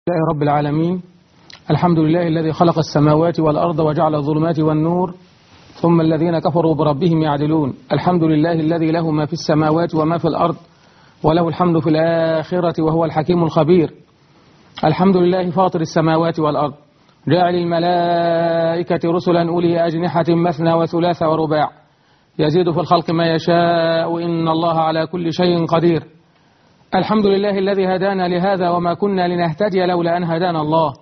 لله رب العالمين. الحمد لله الذي خلق السماوات والأرض وجعل الظلمات والنور، ثم الذين كفروا بربهم يعدلون. الحمد لله الذي له ما في السماوات وما في الأرض، وله الحمد في الآخرة وهو الحكيم الخبير. الحمد لله فاطر السماوات والأرض، جاعل الملائكة رسلا أولي أجنحة مثنى وثلاث ورباع، يزيد في الخلق ما يشاء، إن الله على كل شيء قدير. الحمد لله الذي هدانا لهذا وما كنا لنهتدي لولا أن هدانا الله.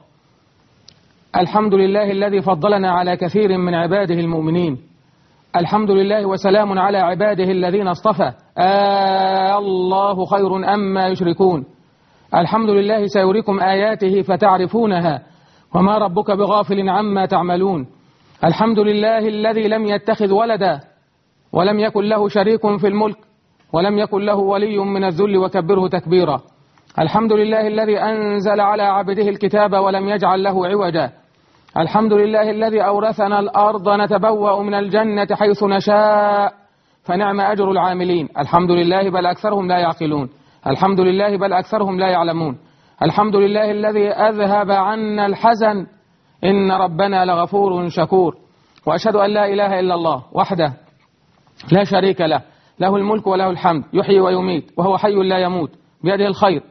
الحمد لله الذي فضلنا على كثير من عباده المؤمنين. الحمد لله وسلام على عباده الذين اصطفى. الله خير أما يشركون. الحمد لله سيريكم آياته فتعرفونها، وما ربك بغافل عما تعملون. الحمد لله الذي لم يتخذ ولدا، ولم يكن له شريك في الملك، ولم يكن له ولي من الذل وكبره تكبيرا. الحمد لله الذي أنزل على عبده الكتاب ولم يجعل له عوجا. الحمد لله الذي أورثنا الأرض نتبوأ من الجنة حيث نشاء، فنعم أجر العاملين. الحمد لله بل أكثرهم لا يعقلون. الحمد لله بل أكثرهم لا يعلمون. الحمد لله الذي أذهب عنا الحزن، إن ربنا لغفور شكور. وأشهد أن لا إله إلا الله وحده لا شريك له، له الملك وله الحمد، يحيي ويميت وهو حي لا يموت، بيده الخير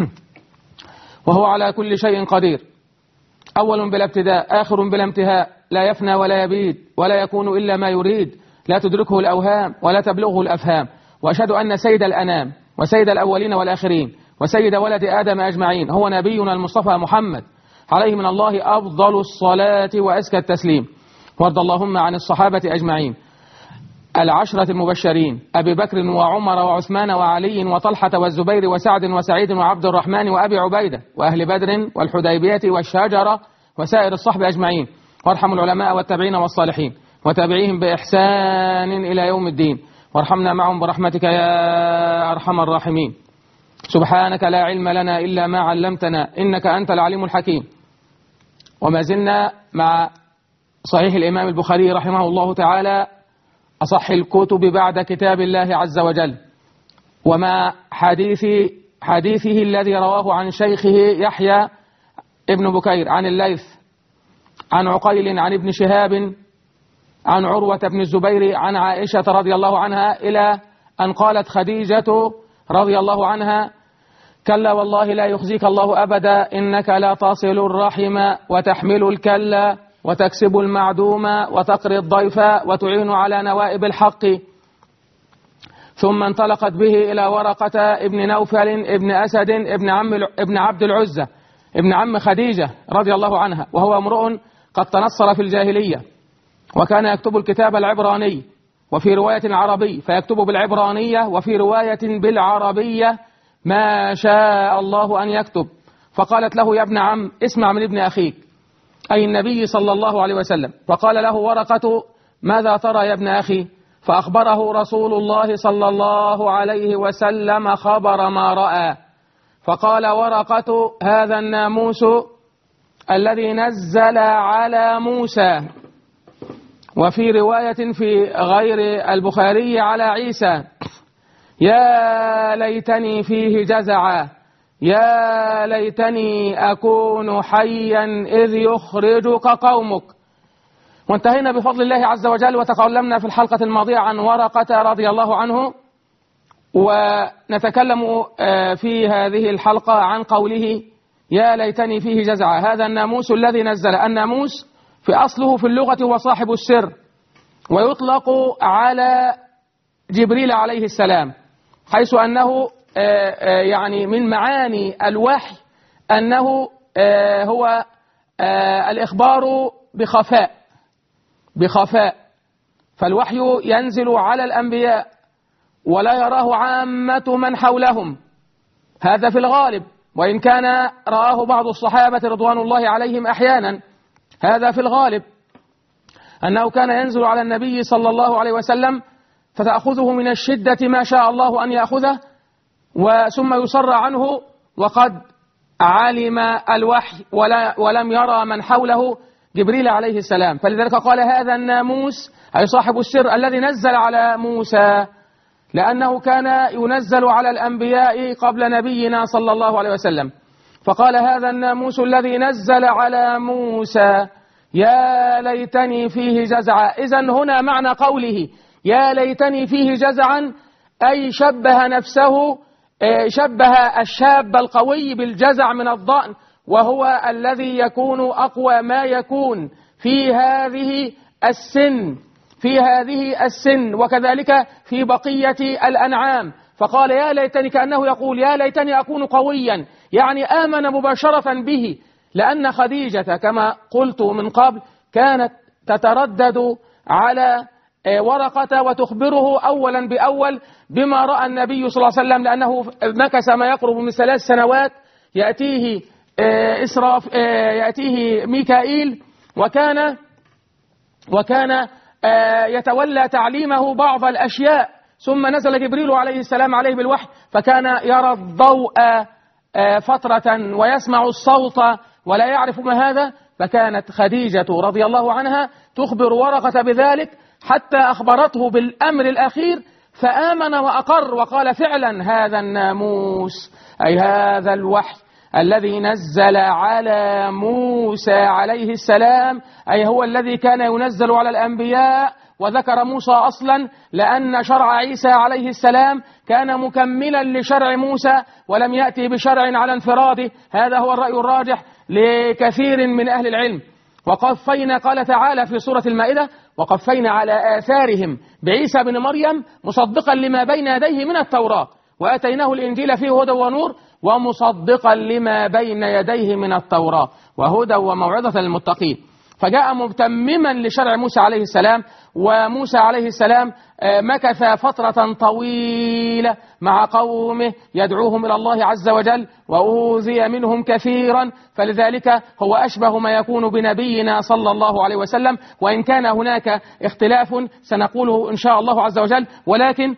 وهو على كل شيء قدير. أول بلا ابتداء، آخر بلا انتهاء، لا يفنى ولا يبيد، ولا يكون إلا ما يريد، لا تدركه الأوهام ولا تبلغه الأفهام. وأشهد أن سيد الأنام وسيد الأولين والآخرين وسيد ولد آدم أجمعين هو نبينا المصطفى محمد، عليه من الله أفضل الصلاة وأزكى التسليم. وارض اللهم عن الصحابة أجمعين، العشرة المبشرين، أبي بكر وعمر وعثمان وعلي وطلحة والزبير وسعد وسعيد وعبد الرحمن وأبي عبيدة، وأهل بدر والحديبية والشجرة وسائر الصحب أجمعين. وارحم العلماء والتابعين والصالحين وتابعيهم بإحسان إلى يوم الدين، وارحمنا معهم برحمتك يا أرحم الراحمين. سبحانك لا علم لنا إلا ما علمتنا، إنك أنت العليم الحكيم. وما زلنا مع صحيح الإمام البخاري رحمه الله تعالى، أصح الكتب بعد كتاب الله عز وجل، وما حديثه الذي رواه عن شيخه يحيى ابن بكير عن الليث عن عقيل عن ابن شهاب عن عروة بن الزبير عن عائشة رضي الله عنها، إلى أن قالت خديجة رضي الله عنها: كلا والله لا يخزيك الله أبدا، إنك لا تصل الرحم وتحمل الكلا وتكسب المعدوم وتقري الضيف وتعين على نوائب الحق. ثم انطلقت به إلى ورقة ابن نوفل ابن أسد ابن عبد العزة ابن عم خديجة رضي الله عنها، وهو امرؤ قد تنصر في الجاهلية، وكان يكتب الكتاب العبراني وفي رواية العربي، فيكتب بالعبرانية وفي رواية بالعربية ما شاء الله أن يكتب. فقالت له: يا ابن عم، اسمع من ابن أخيك، أي النبي صلى الله عليه وسلم. فقال له ورقة: ماذا ترى يا ابن أخي؟ فأخبره رسول الله صلى الله عليه وسلم خبر ما رأى. فقال ورقة: هذا الناموس الذي نزل على موسى، وفي رواية في غير البخاري على عيسى. يا ليتني فيه جزعا، يا ليتني أكون حيا إذ يخرجك قومك. وانتهينا بفضل الله عز وجل، وتكلمنا في الحلقة الماضية عن ورقة رضي الله عنه، ونتكلم في هذه الحلقة عن قوله: يا ليتني فيه جزعا. هذا الناموس الذي نزل. الناموس في أصله في اللغة هو صاحب السر، ويطلق على جبريل عليه السلام، حيث أنه يعني من معاني الوحي أنه هو الإخبار بخفاء. فالوحي ينزل على الأنبياء ولا يراه عامة من حولهم، هذا في الغالب، وإن كان رآه بعض الصحابة رضوان الله عليهم أحيانا، هذا في الغالب، أنه كان ينزل على النبي صلى الله عليه وسلم فتأخذه من الشدة ما شاء الله أن يأخذه، وثم يصر عنه وقد علم الوحي ولم يرى من حوله جبريل عليه السلام. فلذلك قال: هذا الناموس، أي صاحب السر الذي نزل على موسى، لأنه كان ينزل على الأنبياء قبل نبينا صلى الله عليه وسلم. فقال هذا الناموس الذي نزل على موسى يا ليتني فيه جزعا. إذن هنا معنى قوله يا ليتني فيه جزعا أي شبه نفسه، شبه الشاب القوي بالجزع من الضأن، وهو الذي يكون أقوى ما يكون في هذه السن وكذلك في بقية الأنعام. فقال يا ليتني، كأنه يقول يا ليتني أكون قويا، يعني آمن مباشرة به، لأن خديجة كما قلت من قبل كانت تتردد على ورقة وتخبره أولا بأول بما رأى النبي صلى الله عليه وسلم، لأنه مكث ما يقرب من 3 سنوات يأتيه ميكائيل، وكان يتولى تعليمه بعض الأشياء، ثم نزل جبريل عليه السلام عليه بالوحي، فكان يرى الضوء فترة ويسمع الصوت ولا يعرف ما هذا. فكانت خديجة رضي الله عنها تخبر ورقة بذلك حتى أخبرته بالأمر الأخير، فآمن وأقر وقال فعلا هذا الناموس أي هذا الوحي الذي نزل على موسى عليه السلام، أي هو الذي كان ينزل على الأنبياء. وذكر موسى أصلا لأن شرع عيسى عليه السلام كان مكملا لشرع موسى ولم يأتي بشرع على انفراده، هذا هو الرأي الراجح لكثير من أهل العلم. وقفينا، قال تعالى في سورة المائدة وقفينا على آثارهم بعيسى بن مريم مصدقا لما بين يديه من التوراة وآتيناه الإنجيل فيه هدى ونور ومصدقا لما بين يديه من التوراة وهدى وموعظة للمتقين. فجاء متمما لشرع موسى عليه السلام، وموسى عليه السلام مكث فترة طويلة مع قومه يدعوهم إلى الله عز وجل وأوذي منهم كثيرا، فلذلك هو أشبه ما يكون بنبينا صلى الله عليه وسلم، وإن كان هناك اختلاف سنقوله إن شاء الله عز وجل، ولكن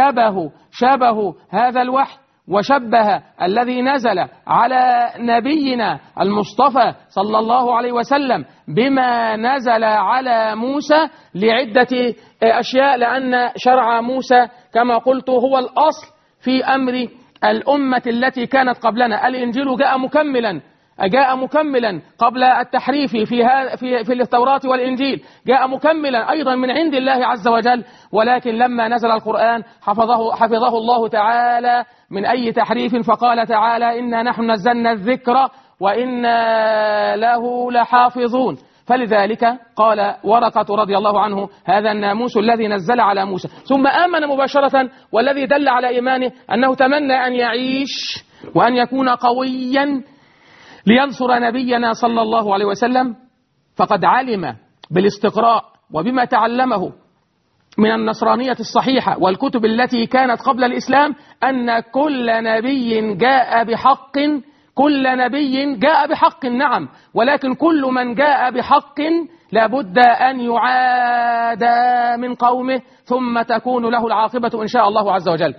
شبه هذا الوحي وشبه الذي نزل على نبينا المصطفى صلى الله عليه وسلم بما نزل على موسى لعدة أشياء، لأن شرع موسى كما قلت هو الأصل في أمر الأمة التي كانت قبلنا. الإنجيل جاء مكملا قبل التحريف في التوراة والإنجيل، جاء مكملا أيضا من عند الله عز وجل، ولكن لما نزل القرآن حفظه الله تعالى من أي تحريف، فقال تعالى إنا نحن نزلنا الذكر وإنا له لحافظون. فلذلك قال ورقة رضي الله عنه هذا الناموس الذي نزل على موسى، ثم آمن مباشرة، والذي دل على إيمانه أنه تمنى أن يعيش وأن يكون قويا لينصر نبينا صلى الله عليه وسلم، فقد علم بالاستقراء وبما تعلمه من النصرانية الصحيحة والكتب التي كانت قبل الإسلام أن كل نبي جاء بحق نعم، ولكن كل من جاء بحق لابد أن يعادى من قومه ثم تكون له العاقبة إن شاء الله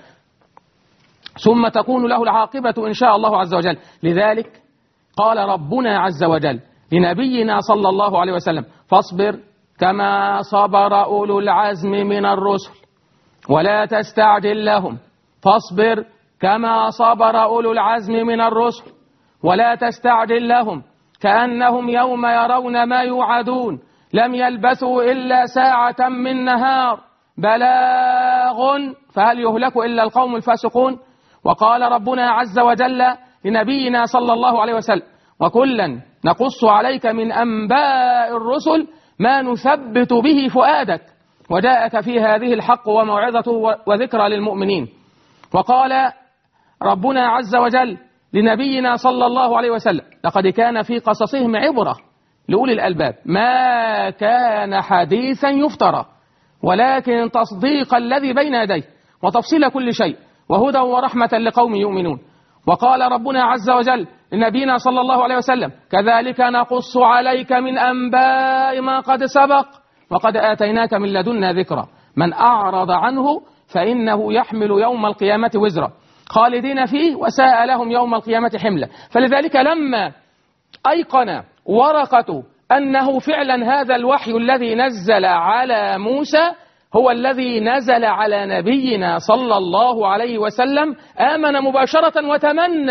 عز وجل. لذلك قال ربنا عز وجل لنبينا صلى الله عليه وسلم فاصبر كما صبر أولو العزم من الرسل ولا تستعجل لهم، فاصبر كما صبر أولو العزم من الرسل ولا تستعجل لهم كأنهم يوم يرون ما يوعدون لم يلبثوا إلا ساعة من نهار بلاغ فهل يهلك إلا القوم الفاسقون. وقال ربنا عز وجل لنبينا صلى الله عليه وسلم وكلا نقص عليك من أنباء الرسل ما نثبت به فؤادك وجاءك في هذه الحق وموعظة وذكرى للمؤمنين. وقال ربنا عز وجل لنبينا صلى الله عليه وسلم لقد كان في قصصهم عبرة لأولي الألباب ما كان حديثا يفترى ولكن تصديق الذي بين يديه وتفصيل كل شيء وهدى ورحمة لقوم يؤمنون. وقال ربنا عز وجل لنبينا صلى الله عليه وسلم كذلك نقص عليك من أنباء ما قد سبق وقد آتيناك من لدنا ذكرى من أعرض عنه فإنه يحمل يوم القيامة وزرا خالدين فيه وساء لهم يوم القيامة حملا. فلذلك لما أيقن ورقة أنه فعلا هذا الوحي الذي نزل على موسى هو الذي نزل على نبينا صلى الله عليه وسلم آمن مباشرة وتمنى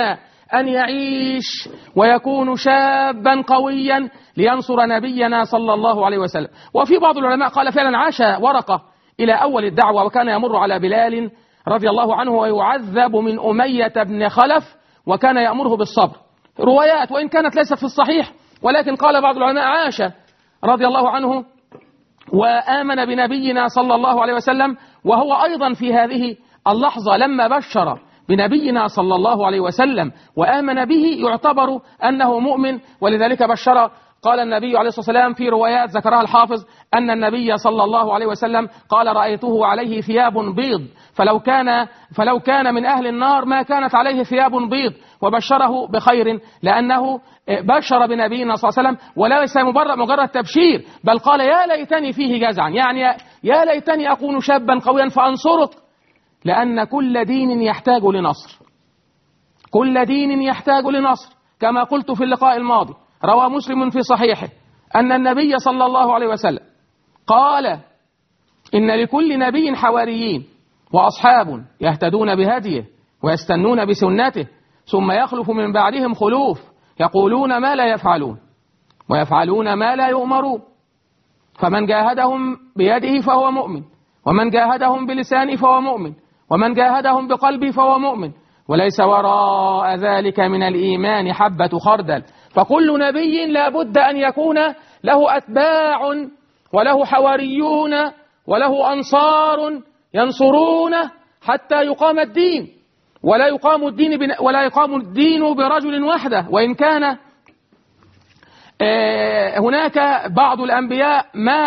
أن يعيش ويكون شابا قويا لينصر نبينا صلى الله عليه وسلم. وفي بعض العلماء قال فعلا عاش ورقة إلى أول الدعوة، وكان يمر على بلال رضي الله عنه ويعذب من أمية بن خلف وكان يأمره بالصبر. روايات وإن كانت ليست في الصحيح، ولكن قال بعض العلماء عاش رضي الله عنه وآمن بنبينا صلى الله عليه وسلم، وهو أيضا في هذه اللحظة لما بشر بنبينا صلى الله عليه وسلم وآمن به يعتبر أنه مؤمن. ولذلك بشر، قال النبي عليه الصلاة والسلام في روايات ذكرها الحافظ أن النبي صلى الله عليه وسلم قال رأيته عليه ثياب بيض فلو كان من أهل النار ما كانت عليه ثياب بيض، وبشره بخير لأنه بشر بنبينا صلى الله عليه وسلم، وليس مجرد تبشير، بل قال يا ليتني فيه جزعا، يعني يا ليتني أكون شابا قويا فأنصرك، لأن كل دين يحتاج لنصر، كل دين يحتاج لنصر. كما قلت في اللقاء الماضي، روى مسلم في صحيحه أن النبي صلى الله عليه وسلم قال إن لكل نبي حواريين وأصحاب يهتدون بهديه ويستنون بسنته، ثم يخلف من بعدهم خلوف يقولون ما لا يفعلون ويفعلون ما لا يؤمرون، فمن جاهدهم بيده فهو مؤمن، ومن جاهدهم بلسانه فهو مؤمن، ومن جاهدهم بقلبه فهو مؤمن، وليس وراء ذلك من الإيمان حبة خردل. فكل نبي لا بد أن يكون له أتباع وله حواريون وله أنصار ينصرونه حتى يقام الدين، ولا يقام الدين برجل وحده، وإن كان هناك بعض الأنبياء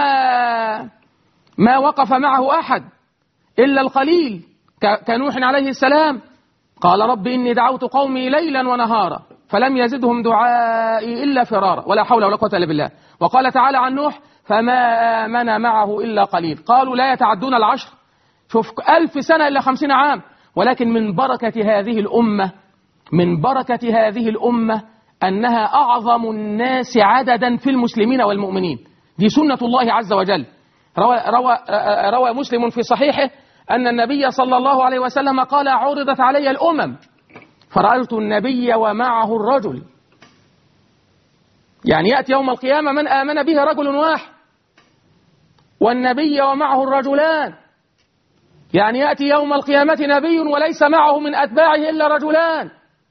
ما وقف معه أحد إلا القليل، كنوح عليه السلام قال رب إني دعوت قومي ليلا ونهارا فلم يزدهم دعائي إلا فرارا ولا حول ولا قوة إلا بالله. وقال تعالى عن نوح فما آمن معه إلا قليل، قالوا لا يتعدون العشر، شوف 1000 سنة إلا 50 عام. ولكن من بركة هذه الأمة أنها أعظم الناس عددا في المسلمين والمؤمنين، دي سنة الله عز وجل. روى مسلم في صحيحه أن النبي صلى الله عليه وسلم قال عرضت علي الأمم فرأيت النبي ومعه الرجل، يعني يأتي يوم القيامة من آمن به رجل واحد، والنبي ومعه الرجلان، يعني يأتي يوم القيامة نبي وليس معه من أتباعه إلا رجلان،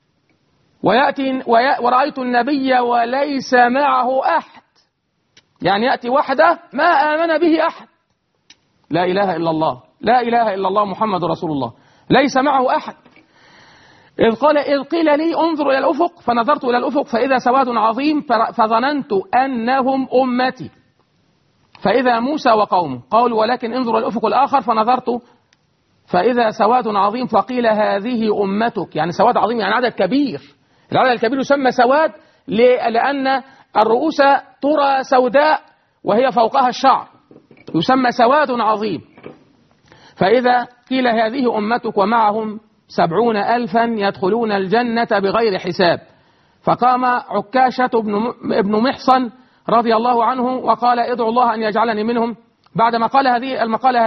ورأيت النبي وليس معه أحد، يعني يأتي وحده ما آمن به أحد. لا إله إلا الله، لا إله إلا الله محمد رسول الله، ليس معه أحد. إذ قيل لي انظر إلى الأفق فنظرت إلى الأفق فإذا سواد عظيم فظننت أنهم أمتي، فإذا موسى وقومه، قالوا ولكن انظر إلى الأفق الآخر فنظرت فإذا سواد عظيم فقيل هذه أمتك، يعني سواد عظيم يعني عدد كبير. العدد الكبير يسمى سواد لأن الرؤوس ترى سوداء وهي فوقها الشعر، يسمى سواد عظيم. فإذا قيل هذه أمتك ومعهم 70,000 يدخلون الجنة بغير حساب. فقام عكاشة ابن محصن رضي الله عنه وقال ادعو الله أن يجعلني منهم. بعدما قال هذه المقالة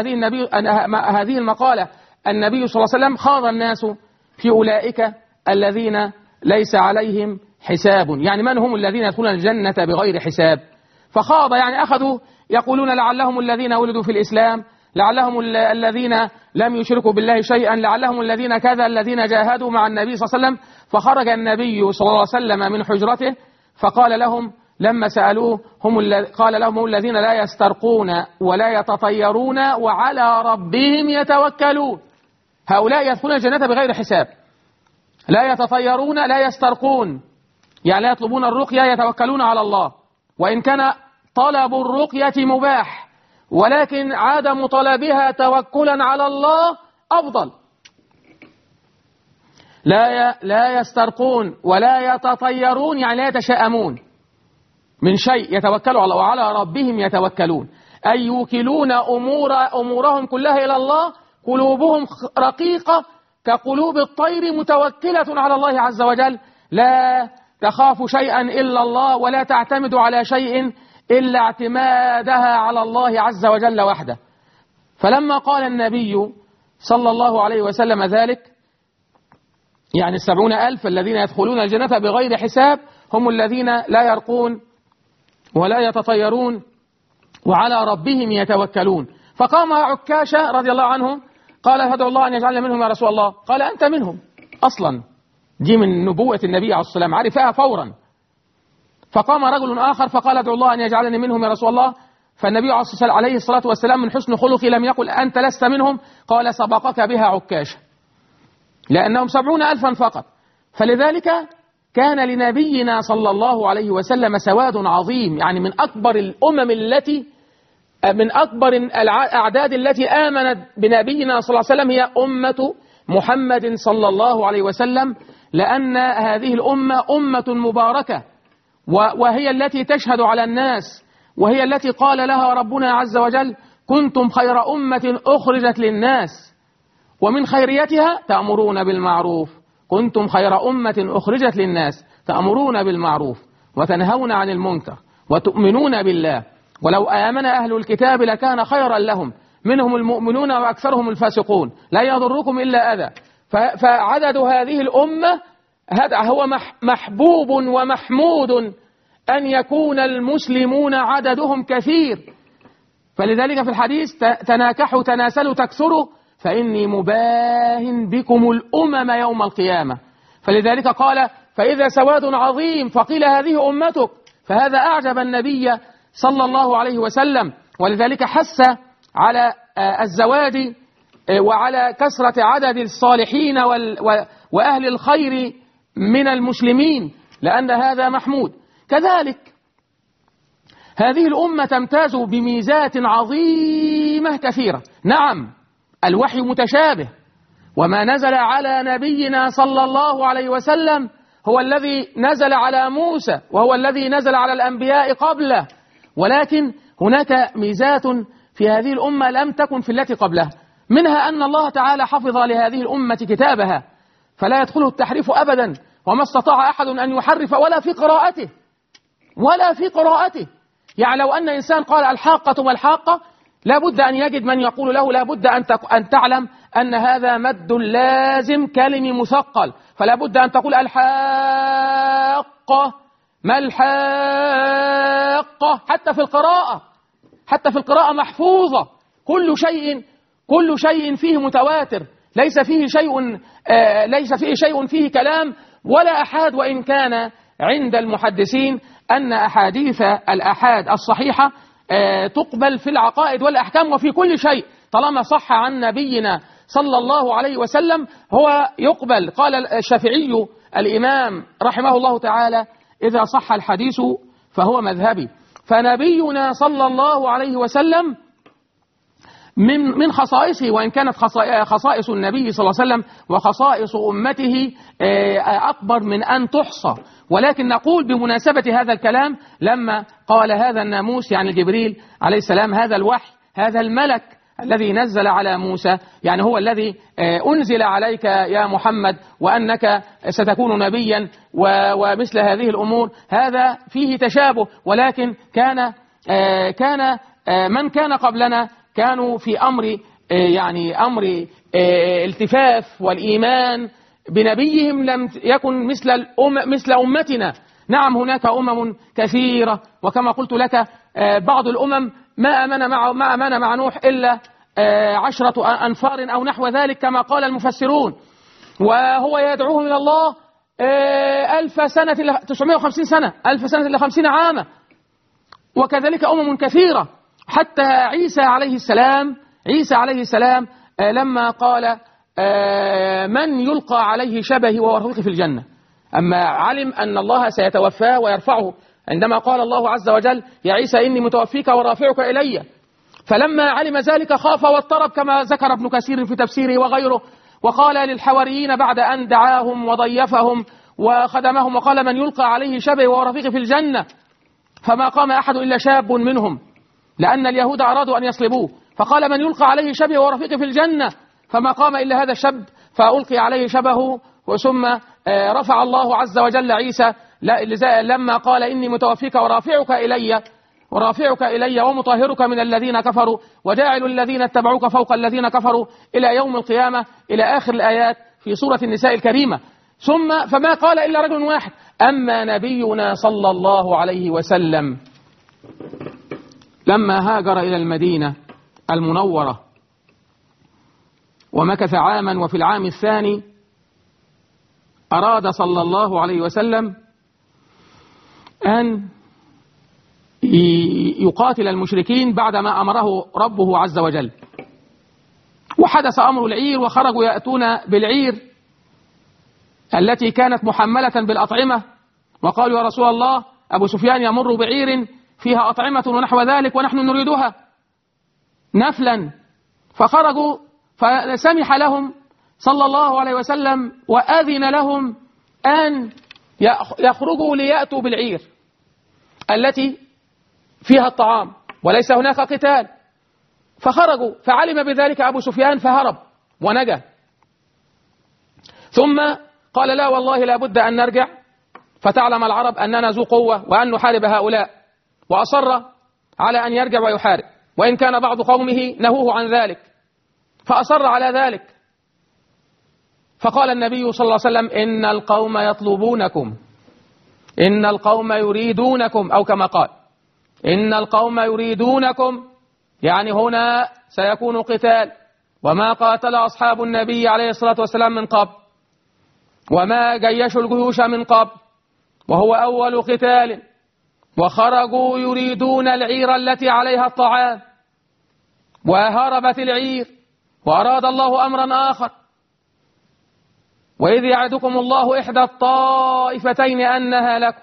النبي صلى الله عليه وسلم خاض الناس في أولئك الذين ليس عليهم حساب، يعني من هم الذين يدخلون الجنة بغير حساب؟ فخاض، يعني أخذوا يقولون لعلهم الذين ولدوا في الإسلام، لعلهم الذين لم يشركوا بالله شيئا، لعلهم الذين كذا، الذين جاهدوا مع النبي صلى الله عليه وسلم. فخرج النبي صلى الله عليه وسلم من حجرته فقال لهم لما سألوه قال لهم هم الذين لا يسترقون ولا يتطيرون وعلى ربهم يتوكلون. هؤلاء يدخلون الجنة بغير حساب، لا يتطيرون لا يسترقون، يعني لا يطلبون الرقية، يتوكلون على الله، وإن كان طلب الرقية مباح ولكن عدم طلبها توكلا على الله أفضل. لا يسترقون ولا يتطيرون، يعني لا يتشاءمون من شيء، يتوكلوا على الله وعلى ربهم يتوكلون، أي يوكلون أمورهم كلها إلى الله، قلوبهم رقيقة كقلوب الطير متوكلة على الله عز وجل، لا تخاف شيئا إلا الله ولا تعتمد على شيء إلا اعتمادها على الله عز وجل وحده. فلما قال النبي صلى الله عليه وسلم ذلك يعني 70,000 الذين يدخلون الجنة بغير حساب هم الذين لا يرقون ولا يتطيرون وعلى ربهم يتوكلون. فقام عكاشة رضي الله عنه قال فادعوا الله أن يجعلنا منهم يا رسول الله. قال أنت منهم أصلا، دي من نبوة النبي عليه الصلاة والسلام، عرفها فورا. فقام رجل آخر فقال ادعوا الله أن يجعلني منهم يا رسول الله. فالنبي عليه الصلاة والسلام من حسن خلقه لم يقل أنت لست منهم، قال سبقك بها عكاشة، لأنهم 70,000 فقط. فلذلك كان لنبينا صلى الله عليه وسلم سواد عظيم، يعني من أكبر الأمم التي من أكبر الأعداد التي آمنت بنبينا صلى الله عليه وسلم هي أمة محمد صلى الله عليه وسلم، لأن هذه الأمة أمة مباركة، وهي التي تشهد على الناس، وهي التي قال لها ربنا عز وجل كنتم خير أمة أخرجت للناس، ومن خيريتها تأمرون بالمعروف. كنتم خير أمة أخرجت للناس تأمرون بالمعروف وتنهون عن المنكر وتؤمنون بالله، ولو آمن أهل الكتاب لكان خيرا لهم منهم المؤمنون وأكثرهم الفاسقون لا يضركم إلا أذى. فعدد هذه الأمة هذا هو محبوب ومحمود أن يكون المسلمون عددهم كثير. فلذلك في الحديث تناكحوا تناسلوا تكثروا فإني مباهن بكم الأمم يوم القيامة. فلذلك قال فإذا سواد عظيم فقيل هذه أمتك، فهذا أعجب النبي صلى الله عليه وسلم، ولذلك حث على الزواج وعلى كثرة عدد الصالحين وأهل الخير من المسلمين، لأن هذا محمود. كذلك هذه الأمة تمتاز بميزات عظيمة كثيرة. نعم الوحي متشابه، وما نزل على نبينا صلى الله عليه وسلم هو الذي نزل على موسى وهو الذي نزل على الأنبياء قبله، ولكن هناك ميزات في هذه الأمة لم تكن في التي قبلها، منها أن الله تعالى حفظ لهذه الأمة كتابها فلا يدخله التحريف أبدا، وما استطاع أحد أن يحرف ولا في قراءته. يعني لو أن إنسان قال الحاقة ما الحاقة لا بد أن يجد من يقول له لا بد أن تعلم أن هذا مد لازم كلمي مثقل، فلا بد أن تقول الحاقة ما الحاقة. حتى في القراءة محفوظة، كل شيء فيه متواتر، ليس فيه شيء فيه كلام ولا أحاد، وإن كان عند المحدثين أن أحاديث الأحاد الصحيحة تقبل في العقائد والأحكام وفي كل شيء، طالما صح عن نبينا صلى الله عليه وسلم هو يقبل. قال الشافعي الإمام رحمه الله تعالى إذا صح الحديث فهو مذهبي. فنبينا صلى الله عليه وسلم من خصائصه، وإن كانت خصائص النبي صلى الله عليه وسلم وخصائص أمته أكبر من أن تحصى، ولكن نقول بمناسبة هذا الكلام لما قال هذا الناموس يعني جبريل عليه السلام، هذا الوحي، هذا الملك الذي نزل على موسى، يعني هو الذي أنزل عليك يا محمد وأنك ستكون نبيا ومثل هذه الأمور، هذا فيه تشابه. ولكن كان من كان قبلنا كانوا في أمر أمر التفاف والإيمان بنبيهم لم يكن مثل أمتنا. نعم هناك أمم كثيرة، وكما قلت لك بعض الأمم ما أمن مع نوح إلا 10 أنفار أو نحو ذلك كما قال المفسرون، وهو يدعوهم إلى الله 1000 سنة 950 سنة 1000 سنة إلى 50 عاما. وكذلك أمم كثيرة، حتى عيسى عليه السلام لما قال من يلقى عليه شبهي وهو رفيقي في الجنة، أما علم أن الله سيتوفاه ويرفعه، عندما قال الله عز وجل يا عيسى إني متوفيك ورافعك إلي، فلما علم ذلك خاف واضطرب كما ذكر ابن كثير في تفسيره وغيره، وقال للحواريين بعد أن دعاهم وضيفهم وخدمهم وقال من يلقى عليه شبهي وهو رفيقي في الجنة، فما قام أحد إلا شاب منهم، لأن اليهود أرادوا أن يصلبوه، فقال من يلقى عليه شبهي وهو رفيقي في الجنة، فما قام إلا هذا الشاب فألقي عليه شبهه. ثم رفع الله عز وجل عيسى لما قال إني متوفيك ورافعك إلي ومطهرك من الذين كفروا وجاعل الذين اتبعوك فوق الذين كفروا إلى يوم القيامة، إلى آخر الآيات في سورة النساء الكريمة. فما قال إلا رجل واحد: أما نبينا صلى الله عليه وسلم لما هاجر إلى المدينة المنورة ومكث عاما، وفي العام الثاني أراد صلى الله عليه وسلم أن يقاتل المشركين بعدما أمره ربه عز وجل، وحدث أمر العير، وخرجوا يأتون بالعير التي كانت محملة بالأطعمة، وقالوا: يا رسول الله، أبو سفيان يمر بعير فيها أطعمة ونحو ذلك ونحن نريدها نفلا. فخرجوا، فسمح لهم صلى الله عليه وسلم وأذن لهم أن يخرجوا ليأتوا بالعير التي فيها الطعام وليس هناك قتال. فخرجوا، فعلم بذلك أبو سفيان فهرب ونجا، ثم قال: لا والله لا بد أن نرجع فتعلم العرب أننا ذو قوة وأن نحارب هؤلاء. وأصر على أن يرجع ويحارب، وإن كان بعض قومه نهوه عن ذلك، فأصر على ذلك. فقال النبي صلى الله عليه وسلم: إن القوم يطلبونكم، إن القوم يريدونكم، أو كما قال: إن القوم يريدونكم، يعني هنا سيكون قتال. وما قاتل أصحاب النبي عليه الصلاة والسلام من قبل، وما جيشوا الجيوش من قبل، وهو أول قتال، وخرجوا يريدون العير التي عليها الطعام، وهربت العير، وأراد الله أمرا آخر: وإذ يعدكم الله إحدى الطائفتين أنها لكم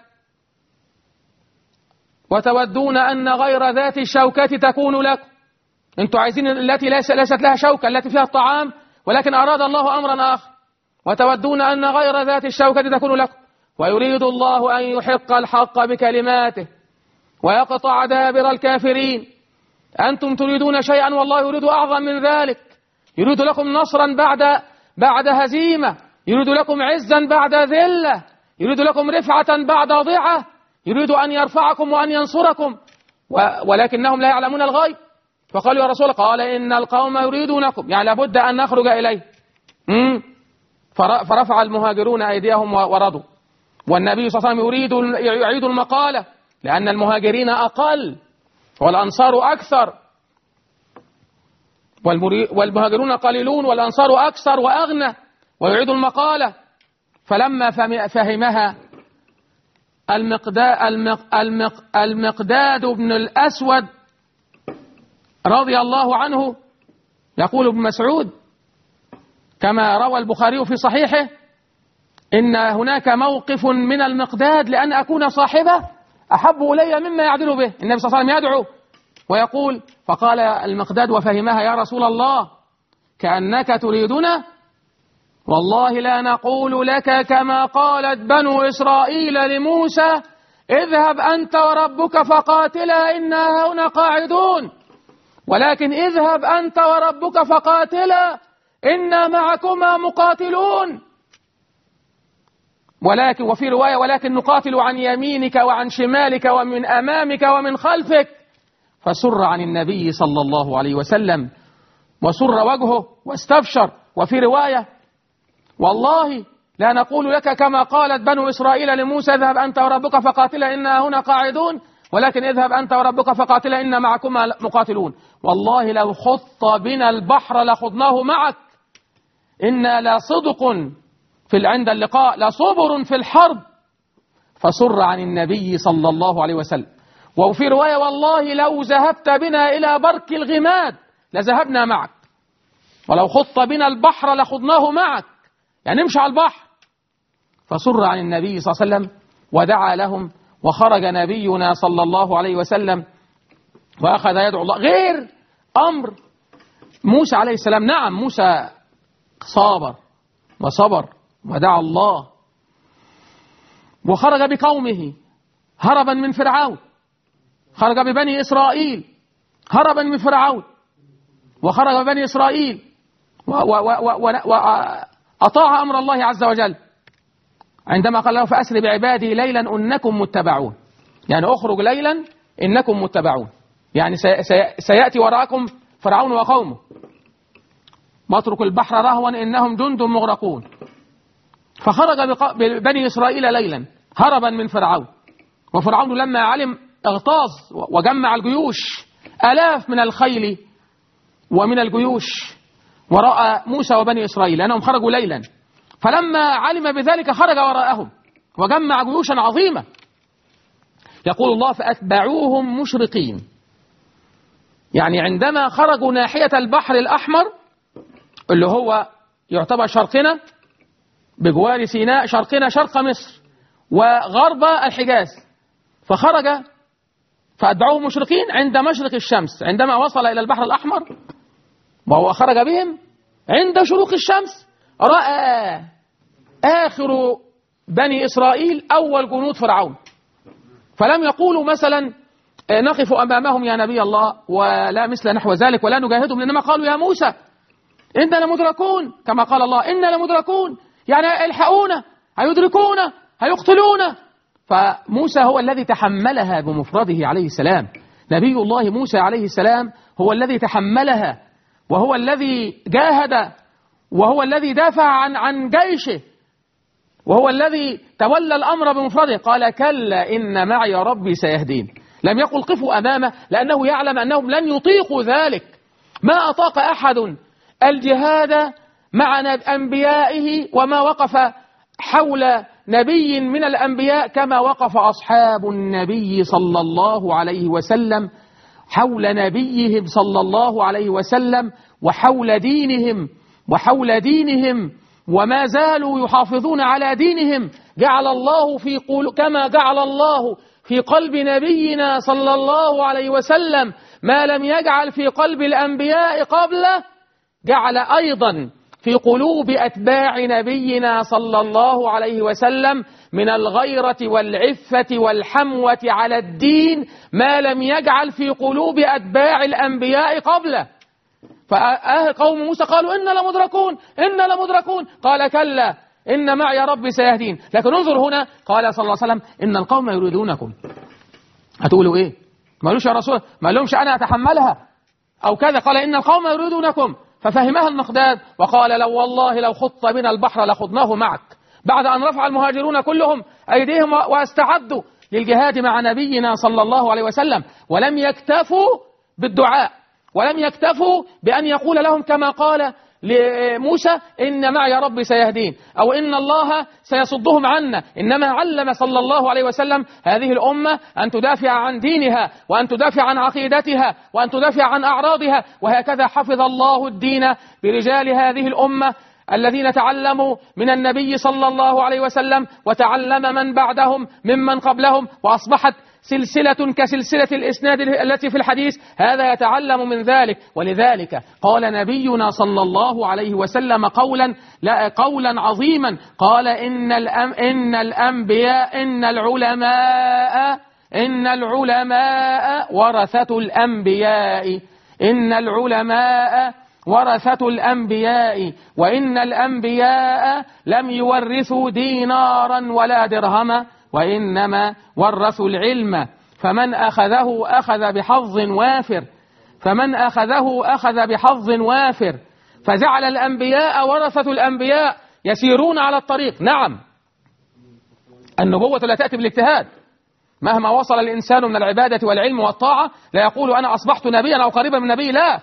وتودون أن غير ذات الشوكة تكون لكم. أنتم عايزين التي ليست لها شوكة، التي فيها الطعام، ولكن أراد الله أمرا آخر: وتودون أن غير ذات الشوكة تكون لكم ويريد الله أن يحق الحق بكلماته ويقطع دابر الكافرين. أنتم تريدون شيئا والله يريد أعظم من ذلك، يريد لكم نصرا بعد هزيمة، يريد لكم عزا بعد ذلة، يريد لكم رفعة بعد ضعة، يريد أن يرفعكم وأن ينصركم، ولكنهم لا يعلمون الغيب. فقالوا: يا رسول الله، قال: إن القوم يريدونكم، يعني لابد أن نخرج إليه. فرفع المهاجرون أيديهم ورضوا، والنبي صلى الله عليه وسلم يعيد المقالة، لأن المهاجرين أقل والأنصار أكثر، والمهاجرون قليلون والأنصار أكثر وأغنى، ويعيد المقالة. فلما فهمها المقداد بن الأسود رضي الله عنه، يقول ابن مسعود كما روى البخاري في صحيحه: إن هناك موقف من المقداد لأن أكون صاحبه أحب إلي مما يعدل به. النبي صلى الله عليه وسلم يدعو ويقول، فقال المقداد وفهمها: يا رسول الله، كأنك تريدنا، والله لا نقول لك كما قالت بنو إسرائيل لموسى: اذهب أنت وربك فقاتلا إنا هنا قاعدون، ولكن اذهب أنت وربك فقاتلا إنا معكما مقاتلون. ولكن وفي رواية: ولكن نقاتل عن يمينك وعن شمالك ومن أمامك ومن خلفك. فسر عن النبي صلى الله عليه وسلم وسر وجهه واستبشر. وفي رواية: والله لا نقول لك كما قالت بنو إسرائيل لموسى: اذهب أنت وربك فقاتلا إنا هنا قاعدون، ولكن اذهب أنت وربك فقاتلا إنا معكما مقاتلون. والله لو خط بنا البحر لخضناه معك، إنا لصدق عند اللقاء لصبر في الحرب. فسر عن النبي صلى الله عليه وسلم. وفي رواية: والله لو ذهبت بنا إلى برك الغماد لذهبنا معك، ولو خط بنا البحر لخضناه معك، يعني نمشي على البحر. فسر عن النبي صلى الله عليه وسلم ودعا لهم، وخرج نبينا صلى الله عليه وسلم وأخذ يدعو الله. غير أمر موسى عليه السلام، نعم موسى صابر وصبر ودعا الله، وخرج بقومه هربا من فرعون، خرج ببني إسرائيل هربا من فرعون، وخرج ببني إسرائيل وأطاع أمر الله عز وجل عندما قال له: فأسر بعبادي ليلا إنكم متبعون، يعني أخرج ليلا إنكم متبعون، يعني سيأتي وراءكم فرعون وقومه، واترك البحر رهوا إنهم جند مغرقون. فخرج بني إسرائيل ليلا هربا من فرعون، وفرعون لما علم اغتاظ وجمع الجيوش آلاف من الخيل ومن الجيوش وراء موسى وبني إسرائيل لأنهم خرجوا ليلا، فلما علم بذلك خرج وراءهم وجمع جيوشا عظيمة. يقول الله فأتبعوهم مشرقين، يعني عندما خرجوا ناحية البحر الأحمر اللي هو يعتبر شرقنا بجوار سيناء، شرقنا شرق مصر وغرب الحجاز، فخرج فأتبعوهم مشرقين عند مشرق الشمس، عندما وصل إلى البحر الأحمر وهو خرج بهم عند شروق الشمس رأى آخر بني إسرائيل أول جنود فرعون، فلم يقولوا مثلا نقف أمامهم يا نبي الله ولا مثل نحو ذلك ولا نجاهدهم، إنما قالوا يا موسى إننا لمدركون، كما قال الله إننا لمدركون، يعني الحقونا هيدركونا هيقتلونا. فموسى هو الذي تحملها بمفرده عليه السلام، نبي الله موسى عليه السلام هو الذي تحملها، وهو الذي جاهد، وهو الذي دافع عن جيشه، وهو الذي تولى الأمر بمفرده. قال كلا إن معي ربي سيهدين، لم يقل قفوا أمامه لأنه يعلم أنهم لن يطيقوا ذلك. ما أطاق أحد الجهاد مع أنبيائه وما وقف حول نبي من الأنبياء كما وقف أصحاب النبي صلى الله عليه وسلم حول نبيهم صلى الله عليه وسلم وحول دينهم وما زالوا يحافظون على دينهم. جعل الله كما جعل الله في قلب نبينا صلى الله عليه وسلم ما لم يجعل في قلب الأنبياء قبله، جعل أيضا في قلوب أتباع نبينا صلى الله عليه وسلم من الغيرة والعفة والحموة على الدين ما لم يجعل في قلوب أتباع الأنبياء قبله. فأهل قوم موسى قالوا إنا لمدركون، قال كلا إن معي ربي سيهدين. لكن انظر هنا قال صلى الله عليه وسلم إن القوم يريدونكم. هتقولوا إيه؟ ما قالوش يا رسول، ما قالهمش أنا أتحملها أو كذا، قال إن القوم يريدونكم، ففهمها المقداد وقال لو والله لو خط بنا البحر لخضناه معك، بعد أن رفع المهاجرون كلهم أيديهم واستعدوا للجهاد مع نبينا صلى الله عليه وسلم، ولم يكتفوا بالدعاء، ولم يكتفوا بأن يقول لهم كما قال لموسى إن معي ربي سيهدين أو إن الله سيصدهم عنا، إنما علم صلى الله عليه وسلم هذه الأمة أن تدافع عن دينها وأن تدافع عن عقيدتها وأن تدافع عن أعراضها. وهكذا حفظ الله الدين برجال هذه الأمة الذين تعلموا من النبي صلى الله عليه وسلم وتعلم من بعدهم ممن قبلهم، وأصبحت سلسلة كسلسلة الإسناد التي في الحديث هذا يتعلم من ذلك. ولذلك قال نبينا صلى الله عليه وسلم قولا عظيما، قال إن الأنبياء إن العلماء ورثة الأنبياء، إن العلماء ورثة الأنبياء وإن الأنبياء لم يورثوا دينارا ولا درهما وإنما ورثوا العلم، فمن أخذه أخذ بحظ وافر، فجعل الأنبياء ورثة الأنبياء يسيرون على الطريق. نعم النبوة لا تأتي بالاجتهاد، مهما وصل الإنسان من العبادة والعلم والطاعة لا يقول أنا أصبحت نبيا أو قريبا من نبي، لا،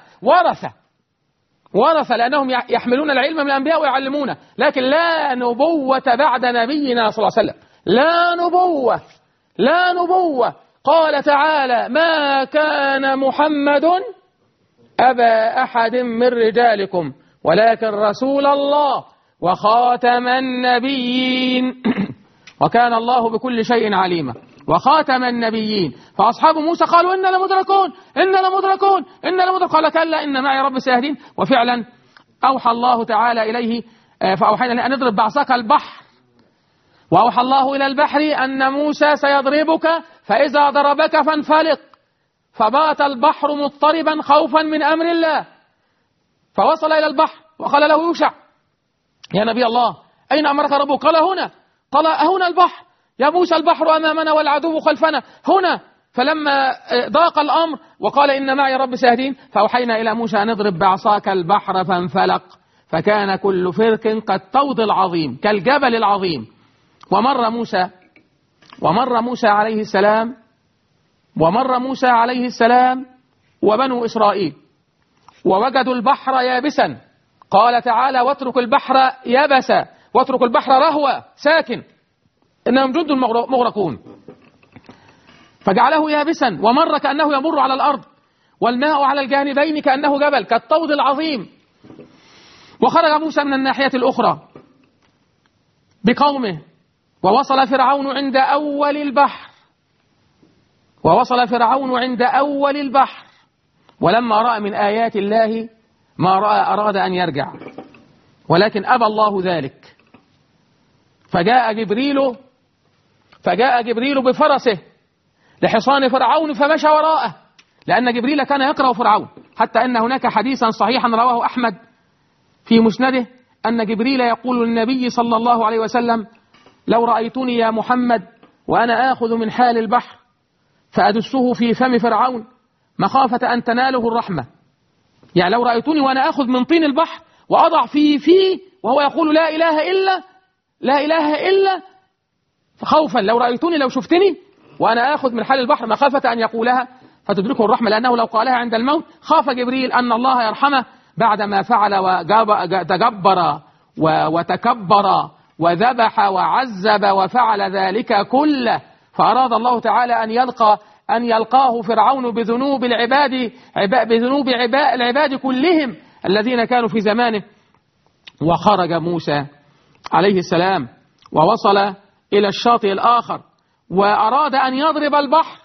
ورث لأنهم يحملون العلم من الأنبياء ويعلمونه، لكن لا نبوة بعد نبينا صلى الله عليه وسلم، لا نبوة. قال تعالى ما كان محمد أبا أحد من رجالكم ولكن رسول الله وخاتم النبيين وكان الله بكل شيء عليما وخاتم النبيين. فأصحاب موسى قالوا إنا لمدركون قال كلا إن معي رب سيهدين. وفعلا أوحى الله تعالى إليه فأوحينا أن نضرب بعصاك البحر، وأوحى الله إلى البحر أن موسى سيضربك فإذا ضربك فانفلق، فبات البحر مضطربا خوفا من أمر الله، فوصل إلى البحر وقال له يوشع يا نبي الله أين أمرك ربك؟ قال هنا البحر يا موسى، البحر أمامنا والعدو خلفنا هنا. فلما ضاق الأمر وقال إن معي رب سيهدين فأوحينا إلى موسى أن اضرب بعصاك البحر فانفلق فكان كل فرق كالطود العظيم كالجبل العظيم. ومر موسى عليه السلام وبنو إسرائيل ووجدوا البحر يابسا. قال تعالى: واترك البحر يبسا واترك البحر رهوا ساكن إنهم جند مغرقون. فجعله يابسا ومر كأنه يمر على الأرض، والماء على الجانبين كأنه جبل كالطود العظيم. وخرج موسى من الناحية الأخرى بقومه ووصل فرعون عند أول البحر ولما رأى من آيات الله ما رأى أراد أن يرجع، ولكن أبى الله ذلك. فجاء جبريل بفرسه لحصان فرعون فمشى وراءه، لأن جبريل كان يقرأ فرعون، حتى أن هناك حديثا صحيحا رواه أحمد في مسنده أن جبريل يقول للنبي صلى الله عليه وسلم: لو رأيتني يا محمد وأنا آخذ من حال البحر فأدسه في فم فرعون مخافة أن تناله الرحمة. يعني لو رأيتني وأنا آخذ من طين البحر وأضع فيه وهو يقول لا إله إلا خوفا، لو رأيتني لو شفتني وأنا آخذ من حال البحر مخافة أن يقولها فتدركه الرحمة، لأنه لو قالها عند الموت خاف جبريل أن الله يرحمه بعدما فعل وتجبر وتكبر وذبح وعذب وفعل ذلك كله. فأراد الله تعالى أن يلقاه فرعون بذنوب العباد كلهم الذين كانوا في زمانه. وخرج موسى عليه السلام ووصل إلى الشاطئ الآخر وأراد أن يضرب البحر.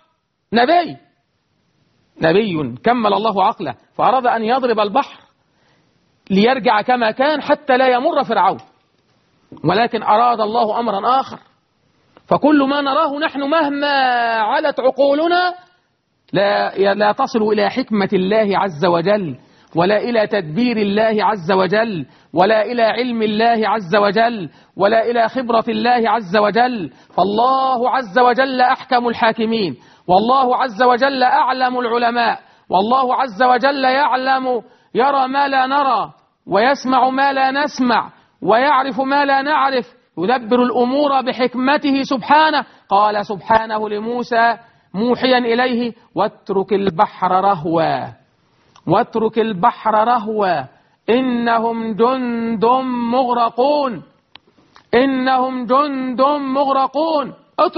نبي كمل الله عقله، فأراد أن يضرب البحر ليرجع كما كان حتى لا يمر فرعون، ولكن أراد الله أمرا آخر. فكل ما نراه نحن مهما علت عقولنا لا تصل إلى حكمة الله عز وجل، ولا إلى تدبير الله عز وجل، ولا إلى علم الله عز وجل، ولا إلى خبرة الله عز وجل. فالله عز وجل أحكم الحاكمين، والله عز وجل أعلم العلماء، والله عز وجل يرى ما لا نرى، ويسمع ما لا نسمع، ويعرف ما لا نعرف، يدبر الأمور بحكمته سبحانه. قال سبحانه لموسى موحيا إليه: واترك البحر رهوا إنهم جند مغرقون.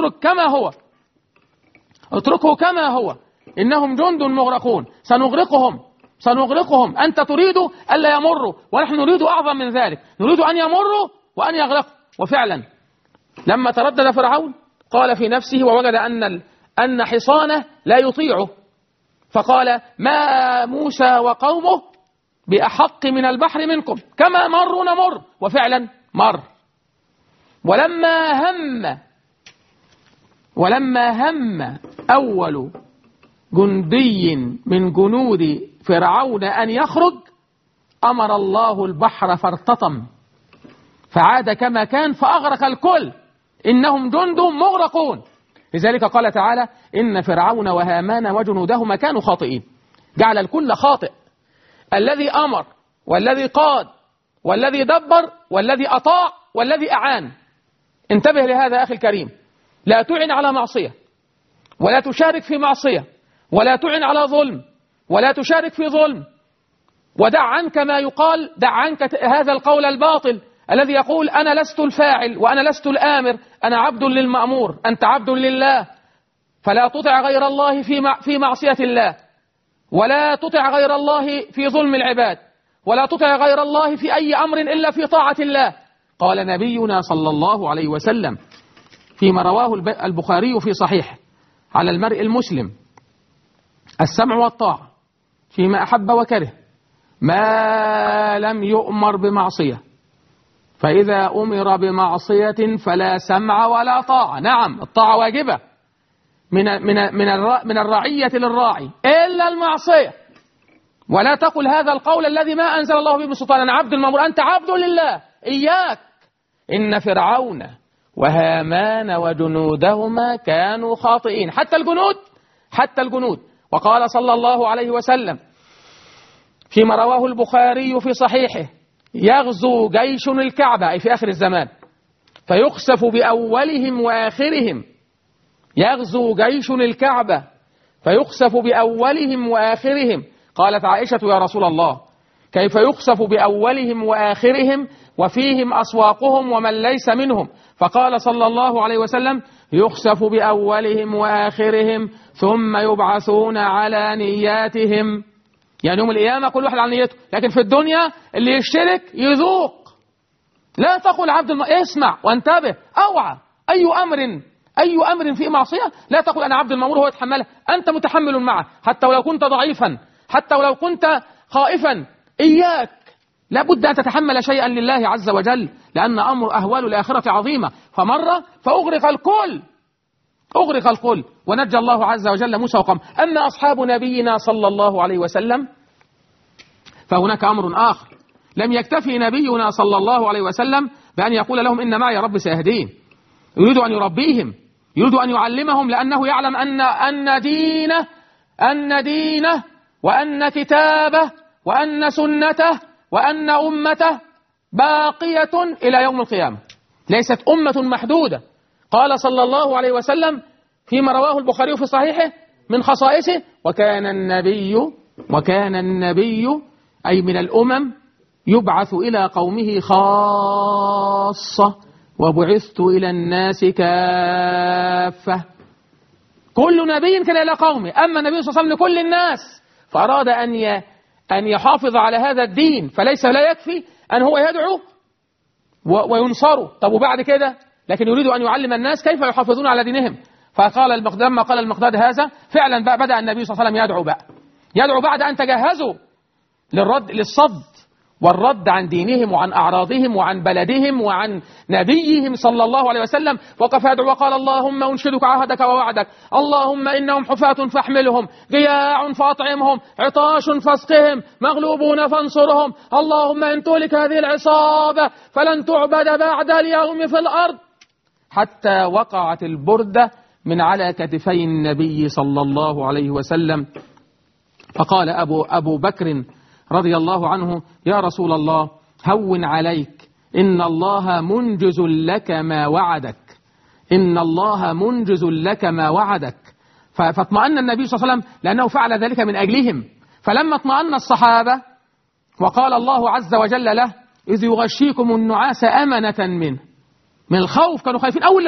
اتركه كما هو إنهم جند مغرقون. سنغرقهم. أنت تريد ألا يمروا، ونحن نريد أعظم من ذلك، نريد أن يمروا وأن يغرقوا. وفعلا لما تردد فرعون قال في نفسه ووجد أن حصانه لا يطيعه، فقال: ما موسى وقومه بأحق من البحر منكم، كما مروا نمر. وفعلا مر. ولما هم أول جندي من جنود فرعون أن يخرج أمر الله البحر فارتطم فعاد كما كان فأغرق الكل، إنهم جند مغرقون. لذلك قال تعالى: إن فرعون وهامان وجنودهما كانوا خاطئين. جعل الكل خاطئ، الذي أمر والذي قاد والذي دبر والذي أطاع والذي أعان. انتبه لهذا أخي الكريم، لا تعن على معصية، ولا تشارك في معصية، ولا تعن على ظلم، ولا تشارك في ظلم. ودع عنك ما يقال، دع عنك هذا القول الباطل الذي يقول: أنا لست الفاعل وأنا لست الآمر، أنا عبد للمأمور. أنت عبد لله، فلا تطع غير الله في معصية الله، ولا تطع غير الله في ظلم العباد، ولا تطع غير الله في أي أمر إلا في طاعة الله. قال نبينا صلى الله عليه وسلم فيما رواه البخاري في صحيح: على المرء المسلم السمع والطاعة فيما أحب وكره، ما لم يؤمر بمعصية، فإذا أمر بمعصية فلا سمع ولا طاعة. نعم، الطاعة واجبة من الرعية للراعي إلا المعصية. ولا تقل هذا القول الذي ما أنزل الله به من سلطان: أنا عبد المأمور. أنت عبد لله، إياك. إن فرعون وهامان وجنودهما كانوا خاطئين، حتى الجنود. وقال صلى الله عليه وسلم فيما رواه البخاري في صحيحه: يغزو جيش الكعبة أي في آخر الزمان فيخسف بأولهم وآخرهم. يغزو جيش الكعبة فيخسف بأولهم وآخرهم. قالت عائشة يا رسول الله كيف يخسف بأولهم وآخرهم وفيهم أسواقهم ومن ليس منهم؟ فقال صلى الله عليه وسلم يخسف بأولهم وآخرهم ثم يبعثون على نياتهم. يعني يوم القيامة كل واحد على نيته، لكن في الدنيا اللي يشترك يذوق. لا تقل عبد اسمع وانتبه، اوعى أي أمر فيه معصية لا تقل أنا عبد المأمور هو يتحمله، أنت متحمل معه حتى ولو كنت ضعيفا، حتى ولو كنت خائفا. إياك لابد أن تتحمل شيئا لله عز وجل، لأن أمر أهوال الآخرة عظيمة. فمرة فأغرق الكل ونجى الله عز وجل موسى وقومه. أما أصحاب نبينا صلى الله عليه وسلم فهناك أمر آخر. لم يكتفي نبينا صلى الله عليه وسلم بأن يقول لهم إن معي ربي سيهدين، يريد أن يربيهم، يريد أن يعلمهم، لأنه يعلم أن دينه وأن كتابه وأن سنته وأن أمته باقية إلى يوم القيامة، ليست أمة محدودة. قال صلى الله عليه وسلم فيما رواه البخاري في صحيحه من خصائصه وكان النبي أي من الأمم يبعث إلى قومه خاصة وبعثت إلى الناس كافة. كل نبي كان إلى قومه، أما النبي صلى الله عليه وسلم لكل الناس، فأراد أن يحافظ على هذا الدين، فليس لا يكفي أن هو يدعو وينصره. طب وبعد كده لكن يريد أن يعلم الناس كيف يحافظون على دينهم. فقال لما قال المقداد هذا فعلا بقى بدأ النبي صلى الله عليه وسلم يدعو بعد أن تجهزوا للصد والرد عن دينهم وعن أعراضهم وعن بلدهم وعن نبيهم صلى الله عليه وسلم. وقف يدعو وقال اللهم أنشدك عهدك ووعدك، اللهم إنهم حفاة فاحملهم، جياع فأطعمهم، عطاش فاسقهم، مغلوبون فانصرهم، اللهم إن تهلك هذه العصابة فلن تعبد بعد اليوم في الأرض. حتى وقعت البردة من على كتفي النبي صلى الله عليه وسلم. فقال أبو بكر رضي الله عنه يا رسول الله هون عليك، إن الله منجز لك ما وعدك، إن الله منجز لك ما وعدك. فاطمأن النبي صلى الله عليه وسلم لأنه فعل ذلك من أجلهم. فلما اطمأن الصحابة وقال الله عز وجل له إذ يغشيكم النعاس أمنة منه، من الخوف، كانوا خايفين أول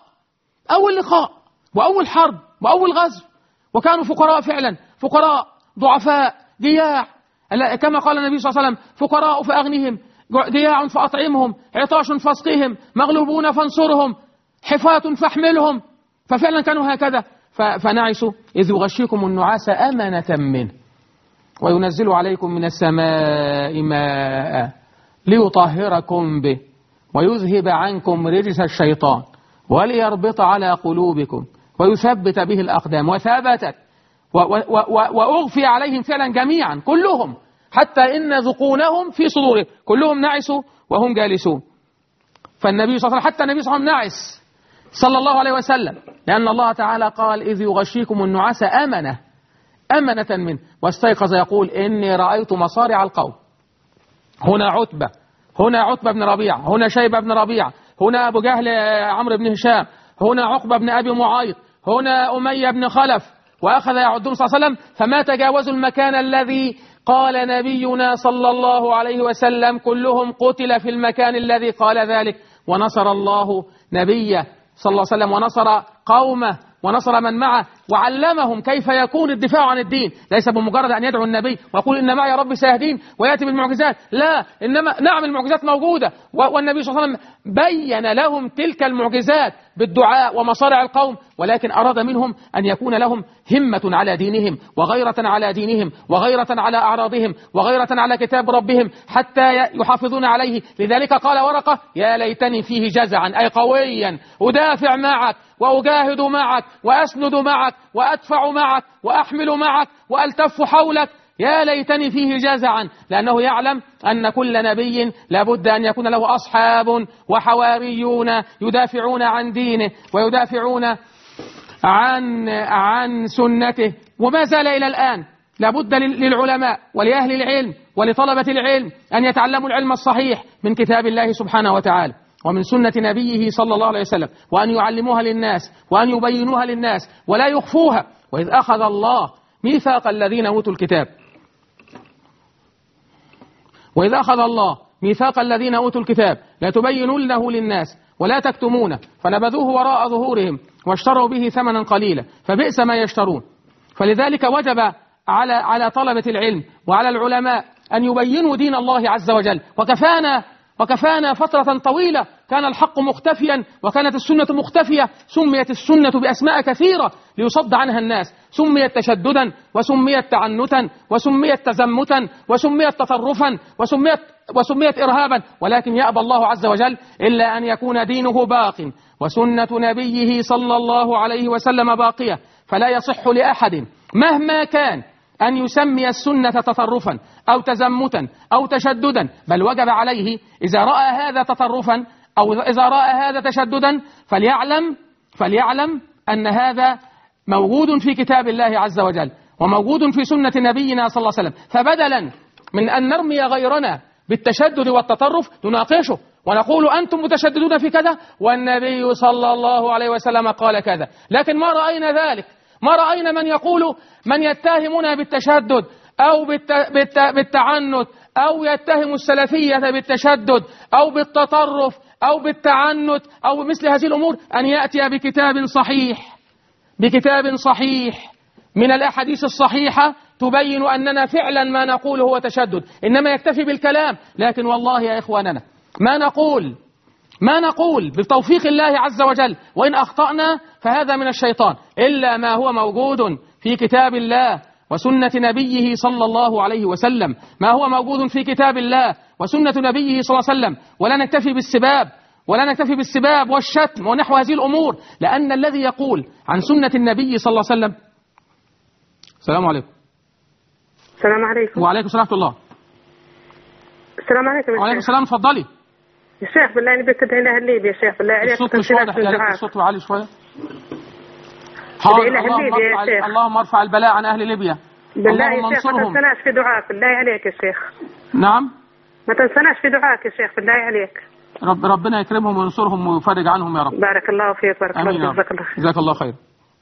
لقاء وأول حرب وأول غزو، وكانوا فقراء فعلا، فقراء ضعفاء جياع، كما قال النبي صلى الله عليه وسلم فقراء فأغنهم، جياع فأطعمهم، عطاش فاسقهم، مغلوبون فانصرهم، حفاة فاحملهم. ففعلا كانوا هكذا. فنعسوا إذ يغشيكم النعاس أمنة منه وينزل عليكم من السماء ماء ليطهركم به ويذهب عنكم رجس الشيطان وليربط على قلوبكم ويثبت به الأقدام. وثبتت وأغفي عليهم فعلا جميعا كلهم، حتى إن ذقونهم في صدورهم، كلهم نعسوا وهم جالسون. فالنبي صلى الله عليه وسلم حتى النبي صلى الله عليه وسلم نعس صلى الله عليه وسلم، لأن الله تعالى قال إذ يغشيكم النعاس أمنة منه. واستيقظ يقول إني رأيت مصارع القوم، هنا عتبة بن ربيعة، هنا شيبة بن ربيعة، هنا أبو جهل عمرو بن هشام، هنا عقبة بن أبي معيط، هنا أمية بن خلف، وأخذ يعدهم صلى الله عليه وسلم. فما تجاوزوا المكان الذي قال نبينا صلى الله عليه وسلم، كلهم قتل في المكان الذي قال ذلك. ونصر الله نبيه صلى الله عليه وسلم ونصر قومه ونصر من معه وعلمهم كيف يكون الدفاع عن الدين، ليس بمجرد أن يدعو النبي ويقول إن معي ربي سيهدين ويأتي بالمعجزات، لا، إنما نعم المعجزات موجودة، والنبي صلى الله عليه وسلم بين لهم تلك المعجزات بالدعاء ومصارع القوم، ولكن أراد منهم أن يكون لهم همة على دينهم وغيرة على دينهم وغيرة على أعراضهم وغيرة على كتاب ربهم حتى يحافظون عليه. لذلك قال ورقة يا ليتني فيه جزعا، أي قويا أدافع معك وأجاهد معك وأسند معك وأدفع معك وأحمل معك وألتف حولك، يا ليتني فيه جزعا، لأنه يعلم أن كل نبي لابد أن يكون له أصحاب وحواريون يدافعون عن دينه ويدافعون عن سنته. وما زال إلى الآن لابد للعلماء ولأهل العلم ولطلبة العلم أن يتعلموا العلم الصحيح من كتاب الله سبحانه وتعالى ومن سنة نبيه صلى الله عليه وسلم، وأن يعلموها للناس وأن يبينوها للناس ولا يخفوها. وإذ أخذ الله ميثاق الذين أوتوا الكتاب وإذ أخذ الله ميثاق الذين أوتوا الكتاب لا تبينونه للناس ولا تكتمونه فنبذوه وراء ظهورهم واشتروا به ثمنا قليلا فبئس ما يشترون. فلذلك وجب على طلبة العلم وعلى العلماء أن يبينوا دين الله عز وجل. وكفانا فترة طويلة كان الحق مختفيا وكانت السنة مختفية، سميت السنة بأسماء كثيرة ليصد عنها الناس، سميت تشددا وسميت تعنتا وسميت تزمتا وسميت تطرفا وسميت إرهابا، ولكن يأبى الله عز وجل إلا أن يكون دينه باق وسنة نبيه صلى الله عليه وسلم باقية. فلا يصح لأحد مهما كان أن يسمي السنة تطرفا أو تزمتا أو تشددا، بل وجب عليه إذا رأى هذا تطرفا أو إذا رأى هذا تشددا فليعلم أن هذا موجود في كتاب الله عز وجل وموجود في سنة نبينا صلى الله عليه وسلم. فبدلا من أن نرمي غيرنا بالتشدد والتطرف نناقشه ونقول أنتم متشددون في كذا والنبي صلى الله عليه وسلم قال كذا، لكن ما رأينا ذلك. ما رأينا من يقول من يتهمنا بالتشدد أو بالتعنت أو يتهم السلفية بالتشدد أو بالتطرف أو بالتعنت أو بمثل هذه الأمور أن يأتي بكتاب صحيح من الأحاديث الصحيحة تبين أننا فعلا ما نقول هو تشدد، إنما يكتفي بالكلام. لكن والله يا إخواننا ما نقول بتوفيق الله عز وجل، وإن أخطأنا فهذا من الشيطان، إلا ما هو موجود في كتاب الله وسنة نبيه صلى الله عليه وسلم، ما هو موجود في كتاب الله وسنة نبيه صلى الله عليه وسلم. ولا نكتفي بالسباب والشتم ونحو هذه الأمور، لأن الذي يقول عن سنة النبي صلى الله عليه وسلم. السلام عليكم. السلام عليكم. وعليكم السلام ورحمة الله. السلام عليكم. وعليكم السلام، اتفضلي. يا شيخ بالله نبي تدعي لها ليبيا يا شيخ بالله عليك. الصوت مش واضح، الصوت عالي شوية. حاضر. اللهم ارفع البلاء عن أهل ليبيا. بالله يا شيخ ما تنسناش في دعاء بالله عليك يا شيخ. نعم. ما تنسناش في دعاءك يا شيخ بالله عليك. ربنا يكرمهم وينصرهم ويفرج عنهم يا رب. بارك الله فيك. بارك الله فيك. جزاك الله خير.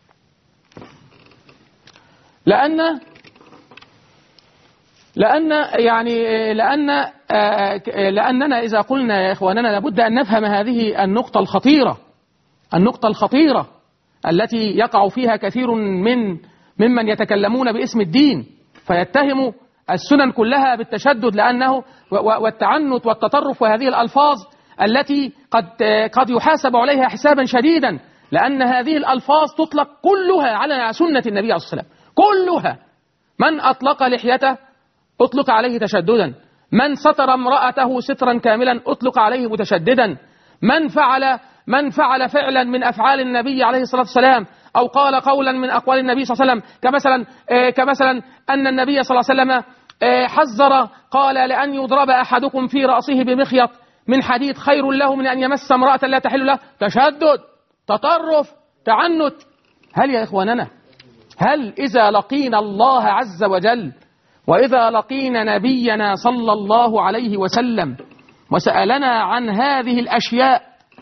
لأننا إذا قلنا يا إخواننا لابد أن نفهم هذه النقطة الخطيرة التي يقع فيها كثير ممن يتكلمون باسم الدين فيتهموا السنن كلها بالتشدد، لأنه والتعنت والتطرف وهذه الألفاظ التي قد يحاسب عليها حسابا شديدا، لأن هذه الألفاظ تطلق كلها على سنة النبي عليه الصلاة والسلام كلها. من أطلق لحيته أطلق عليه تشددا، من ستر امرأته سترا كاملا أطلق عليه متشددا، من فعل فعلا من أفعال النبي عليه الصلاة والسلام أو قال قولا من أقوال النبي صلى الله عليه وسلم كمثلا أن النبي صلى الله عليه وسلم حذر قال لأن يضرب أحدكم في رأسه بمخيط من حديد خير له من أن يمس امرأة لا تحل له، تشدد، تطرف، تعنت. هل يا إخواننا إذا لقينا الله عز وجل وإذا لقينا نبينا صلى الله عليه وسلم وسألنا عن هذه الأشياء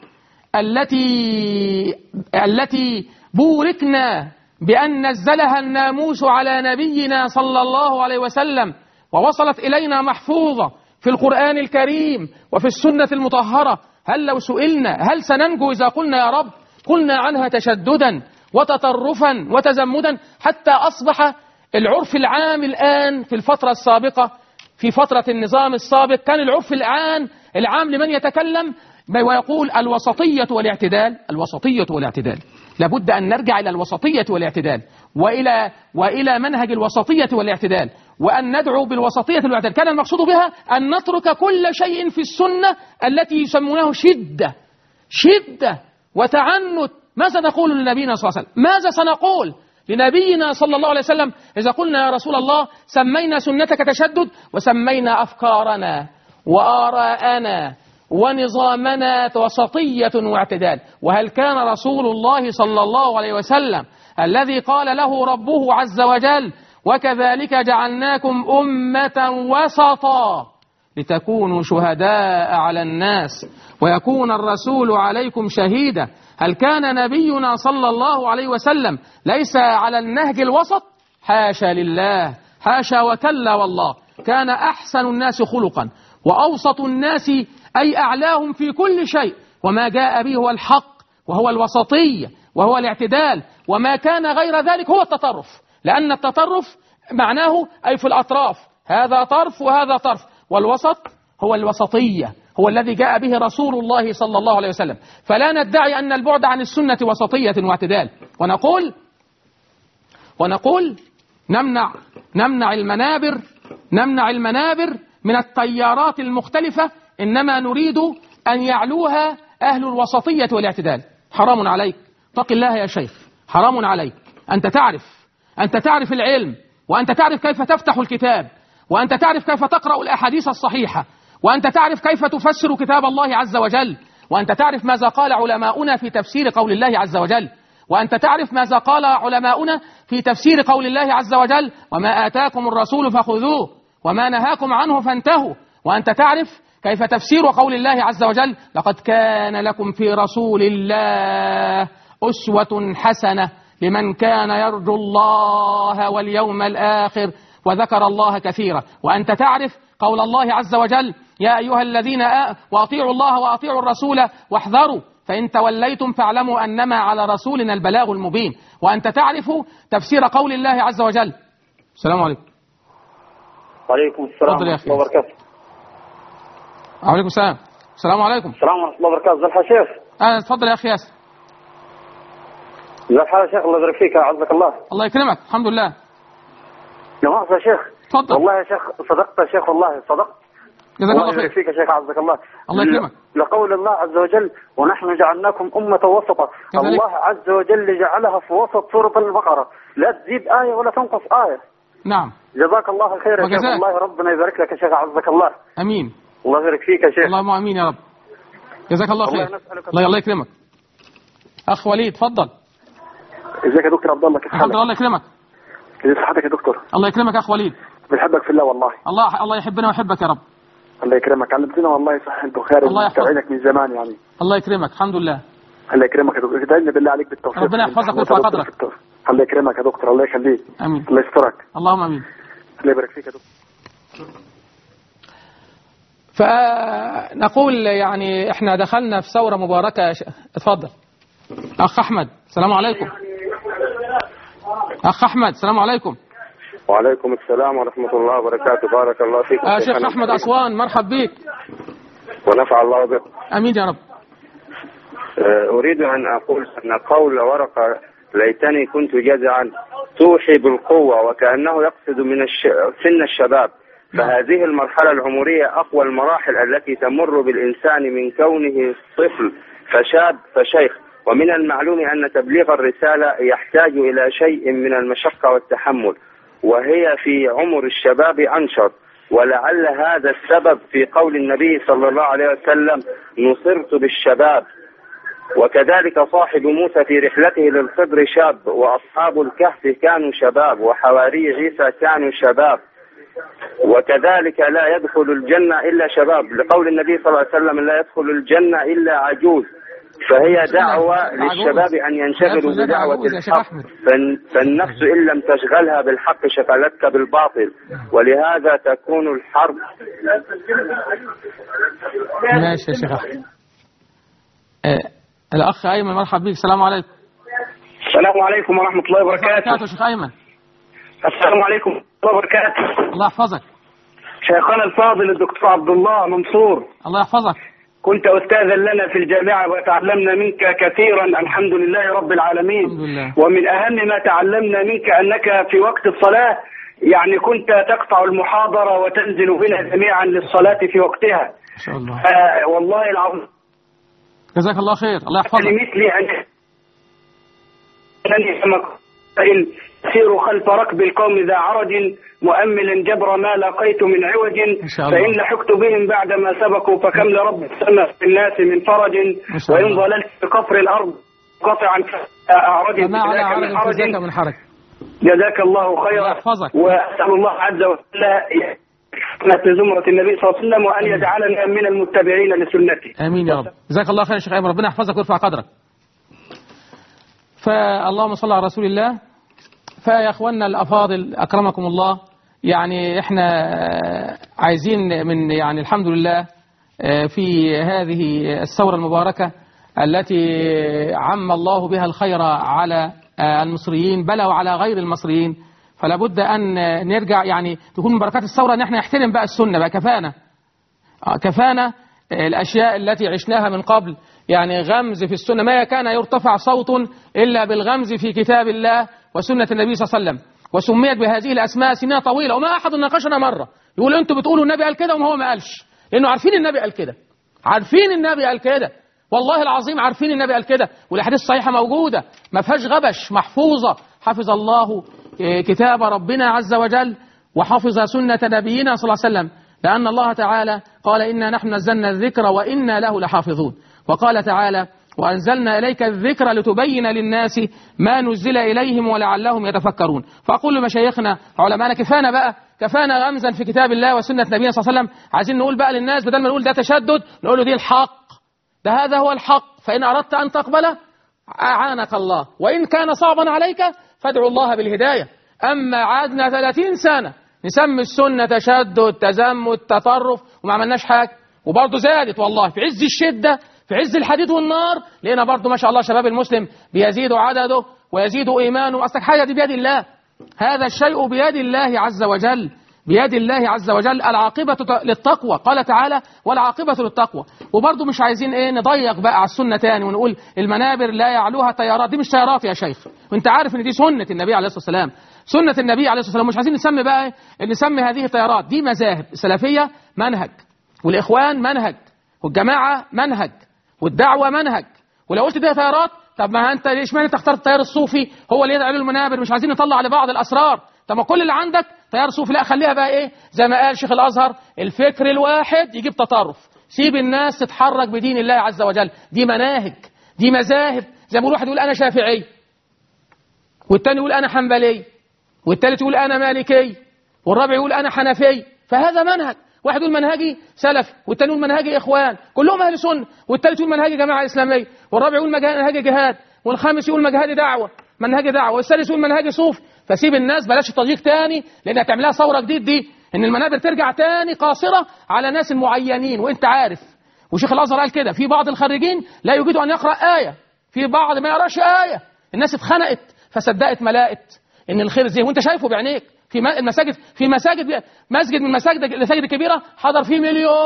التي بوركنا بأن نزلها الناموس على نبينا صلى الله عليه وسلم ووصلت إلينا محفوظة في القرآن الكريم وفي السنة المطهرة، هل لو سئلنا هل سننجو إذا قلنا يا رب قلنا عنها تشددا وتطرفا وتزمدا، حتى أصبح العرف العام الآن في الفترة السابقة في فترة النظام السابق كان العرف العام لمن يتكلم ويقول الوسطية والاعتدال. لابد أن نرجع إلى الوسطية والاعتدال وإلى منهج الوسطية والاعتدال، وأن ندعو بالوسطية والاعتدال. كان المقصود بها أن نترك كل شيء في السنة التي يسمونه شدة وتعنت. ماذا نقول لنبينا صلى الله عليه وسلم؟ ماذا سنقول لنبينا صلى الله عليه وسلم إذا قلنا يا رسول الله سمينا سنتك تشدد وسمينا أفكارنا وآراءنا ونظامنا وسطية واعتدال؟ وهل كان رسول الله صلى الله عليه وسلم الذي قال له ربه عز وجل وكذلك جعلناكم أمة وسطا لتكونوا شهداء على الناس ويكون الرسول عليكم شهيدا. هل كان نبينا صلى الله عليه وسلم ليس على النهج الوسط؟ حاشا لله، حاشا وكلا والله. كان أحسن الناس خلقا وأوسط الناس أي أعلاهم في كل شيء، وما جاء به هو الحق وهو الوسطية وهو الاعتدال، وما كان غير ذلك هو التطرف، لأن التطرف معناه أي في الأطراف، هذا طرف وهذا طرف، والوسط هو الوسطية، هو الذي جاء به رسول الله صلى الله عليه وسلم. فلا ندعي أن البعد عن السنة وسطية واعتدال، ونقول نمنع المنابر من التيارات المختلفة، إنما نريد أن يعلوها أهل الوسطية والاعتدال. حرام عليك، اتق الله يا شيخ، حرام عليك. أنت تعرف العلم، وأنت تعرف كيف تفتح الكتاب، وأنت تعرف كيف تقرأ الأحاديث الصحيحة، وأنت تعرف كيف تفسر كتاب الله عز وجل، وأنت تعرف ماذا قال علماؤنا في تفسير قول الله عز وجل، وأنت تعرف ماذا قال علماؤنا في تفسير قول الله عز وجل: وما آتاكم الرسول فخذوه وما نهاكم عنه فانتهوا. وأنت تعرف كيف تفسير قول الله عز وجل: لقد كان لكم في رسول الله أسوة حسنة لمن كان يرجو الله واليوم الآخر وذكر الله كثيرا. وأنت تعرف قول الله عز وجل: يا أيها الذين وأطيعوا الله وأطيعوا الرسول واحذروا فإن توليتم فاعلموا أنما على رسولنا البلاغ المبين. وأنت تعرف تفسير قول الله عز وجل. السلام عليكم. وعليكم السلام ورحمة الله وبركاته. وعليكم السلام. السلام عليكم. السلام ورحمة الله وبركاته. ازي الحال يا شيخ؟ اتفضل يا أخي ياسر. ازي الحال يا شيخ؟ الله يبارك فيك، عزك الله. الله يكرمك، الحمد لله. يا مؤاخذة يا شيخ. اتفضل. والله يا شيخ صدقت يا شيخ، والله صدقت. جزاك الله خير. الله يبارك فيك يا شيخ، عزك الله. الله يكرمك. لقول الله عز وجل: ونحن جعلناكم أمة وسطا. الله عز وجل جعلها في وسط سورة البقرة، لا تزيد آية ولا تنقص آية. نعم. جزاك الله خير يا شيخ، والله ربنا يبارك لك يا شيخ، عزك الله. امين. الله يبارك فيك يا شيخ. اللهم امين يا رب. جزاك الله خير. الله يكرمك. اخ وليد اتفضل. ازيك يا دكتور عبد الله؟ كيف حالك؟ الحمد لله. الله يكرمك. كيف صحتك يا دكتور؟ الله يكرمك اخ وليد. بنحبك في الله والله. الله يحبنا ويحبك يا رب. الله يكرمك، علمتنا والله صح انت وخير، متابعينك من زمان يعني. الله يكرمك، الحمد لله. الله يكرمك يا دكتور، ادعي لنا بالله عليك بالتوفيق. ربنا يحفظك ويرفع قدرك. الله يكرمك يا دكتور، الله يخليك. امين. الله يسترك. اللهم امين. الله يبارك فيك يا دكتور. فنقول يعني احنا دخلنا في ثورة مباركة. اتفضل اخ احمد. السلام عليكم. اخ احمد السلام عليكم. وعليكم السلام ورحمة الله وبركاته. بارك الله فيك. شيخ احمد اسوان، مرحب بك. ونفع الله بك. امين يا رب. اريد ان اقول ان قول ورقة: ليتني كنت جزعا، توحي بالقوة وكأنه يقصد من سن الشباب. فهذه المرحلة العمرية أقوى المراحل التي تمر بالإنسان من كونه طفل فشاب فشيخ. ومن المعلوم أن تبليغ الرسالة يحتاج إلى شيء من المشقة والتحمل، وهي في عمر الشباب أنشط. ولعل هذا السبب في قول النبي صلى الله عليه وسلم: نصرت بالشباب. وكذلك صاحب موسى في رحلته للخضر شاب، وأصحاب الكهف كانوا شباب، وحواري عيسى كانوا شباب. وكذلك لا يدخل الجنة إلا شباب، لقول النبي صلى الله عليه وسلم: لا يدخل الجنة إلا عجوز. فهي دعوة للشباب أن ينشغلوا بدعوة الحق، فالنفس إن لم تشغلها بالحق شغلتك بالباطل، ولهذا تكون الحرب. ماشي يا شيخ أحمد. الأخ أيمن مرحب بك. السلام عليكم. السلام عليكم ورحمة الله وبركاته. شيخ أيمن. السلام عليكم ورحمة الله وبركاته. الله يحفظك. شيخنا الفاضل الدكتور عبد الله منصور. الله يحفظك. كنت أستاذا لنا في الجامعة وتعلمنا منك كثيرا، الحمد لله رب العالمين. الحمد لله. ومن أهم ما تعلمنا منك أنك في وقت الصلاة يعني كنت تقطع المحاضرة وتنزل بنا جميعا للصلاة في وقتها. ما شاء الله. والله العظيم. جزاك الله خير. الله يحفظك. لمثلي أنني سير خلف ركب القوم ذا عرج مؤملا جبر ما لقيت من عوج، فإن لحقت بهم بعدما سبقوا فكم لرب السماء في الناس من فرج، وإن ضللت في كفر الأرض قطعا أعرج ما على عرج من حرج. جزاك الله خيرا. يحفظك. وأسأل الله عز وجل في زمرة النبي صلى الله عليه وسلم وأن يجعلنا من المتبعين لسنته. آمين يا رب. جزاك الله خير يا شيخ أيمن، ربنا يحفظك ويرفع قدرك. فاللهم صل على رسول الله. فيا أخواننا الأفاضل أكرمكم الله، يعني إحنا عايزين من يعني الحمد لله في هذه الثورة المباركة التي عم الله بها الخير على المصريين بل وعلى غير المصريين، فلا بد أن نرجع يعني تكون من بركات الثورة أن احنا نحترم بقى السنة بقى. كفانا الأشياء التي عشناها من قبل، يعني غمز في السنة، ما كان يرتفع صوت إلا بالغمز في كتاب الله وسنة النبي صلى الله عليه وسلم، وسميت بهذه الأسماء سنين طويلة، وما أحد ناقشنا مرة يقول أنتوا بتقولوا النبي قال كده وما هو ما قالش، لأنه عارفين النبي قال كده، عارفين النبي قال كده، والله العظيم عارفين النبي قال كده، والأحاديث الصحيحة موجودة ما فيهاش غبش، محفوظة. حفظ الله كتاب ربنا عز وجل وحفظ سنة نبينا صلى الله عليه وسلم، لأن الله تعالى قال إنا نحن نزلنا الذكر وإنا له لحافظون، وقال تعالى وأنزلنا إليك الذكر لتبين للناس ما نزل إليهم ولعلهم يتفكرون. فأقول لمشايخنا علماءنا كفانا بقى، كفانا غمزا في كتاب الله وسنة نبينا صلى الله عليه وسلم، عايزين نقول بقى للناس بدل ما نقول ده تشدد نقول له دي الحق، ده هذا هو الحق، فإن أردت أن تقبله أعانك الله، وإن كان صعبا عليك فادعوا الله بالهداية. أما عادنا 30 سنة نسمي السنة تشدد تزمت تطرف وما عملناش حاجة، وبرضه زادت والله في عز الشدة في عز الحديد والنار، لقينا برضه ما شاء الله شباب المسلم بيزيد عدده ويزيد إيمانه. أصلك حاجة دي بيد الله، هذا الشيء بيد الله عز وجل، بيد الله عز وجل. العاقبة للتقوى، قال تعالى والعاقبة للتقوى. وبرضه مش عايزين نضيق بقى على السنة تاني ونقول المنابر لا يعلوها تيارات، دي مش تيارات يا شيخ، وانت عارف ان دي سنة النبي عليه الصلاة والسلام، سنة النبي عليه الصلاة والسلام. مش عايزين نسمي بقى نسمي هذه تيارات، دي مذاهب. السلفية منهج، والإخوان منهج، والجماعة منهج، والدعوة منهج. ولو قلت دي تيارات، طب ما انت ليش ما انت اخترت التيار الصوفي هو اللي يدعي له المنابر؟ مش عايزين نطلع لبعض الأسرار. طب ما كل اللي عندك تيار صوفي، لا خليها بقى زي ما قال شيخ الأزهر الفكر الواحد يجيب تطرف، سيب الناس تتحرك بدين الله عز وجل. دي مناهج، دي مذاهب. زي ما واحد يقول أنا شافعي، والتاني يقول أنا حنبلي، والتالت يقول أنا مالكي، والرابع يقول أنا حنفي، فهذا منهج. واحد يقول منهجي سلف، والتاني يقول منهجي إخوان، كلهم أهل سنة، والتالت يقول منهجي جماعة إسلامية، والرابع يقول منهجي جهاد، والخامس يقول منهجي دعوة، منهجي دعوة، والسادس يقول منهجي صوف. فسيب الناس، بلاش التضييق تاني، لأنها تعملها ثورة جديد دي، إن المنابر ترجع تاني قاصرة على ناس معينين. وأنت عارف، وشيخ الأزهر قال كده، في بعض الخريجين لا يجيد أن يقرأ آية، في بعض ما يقراش آية. الناس اتخنقت فصدقت ملائت إن الخير زي، وأنت شايفه بعينيك في المساجد، في مسجد من المساجد الكبيرة حضر فيه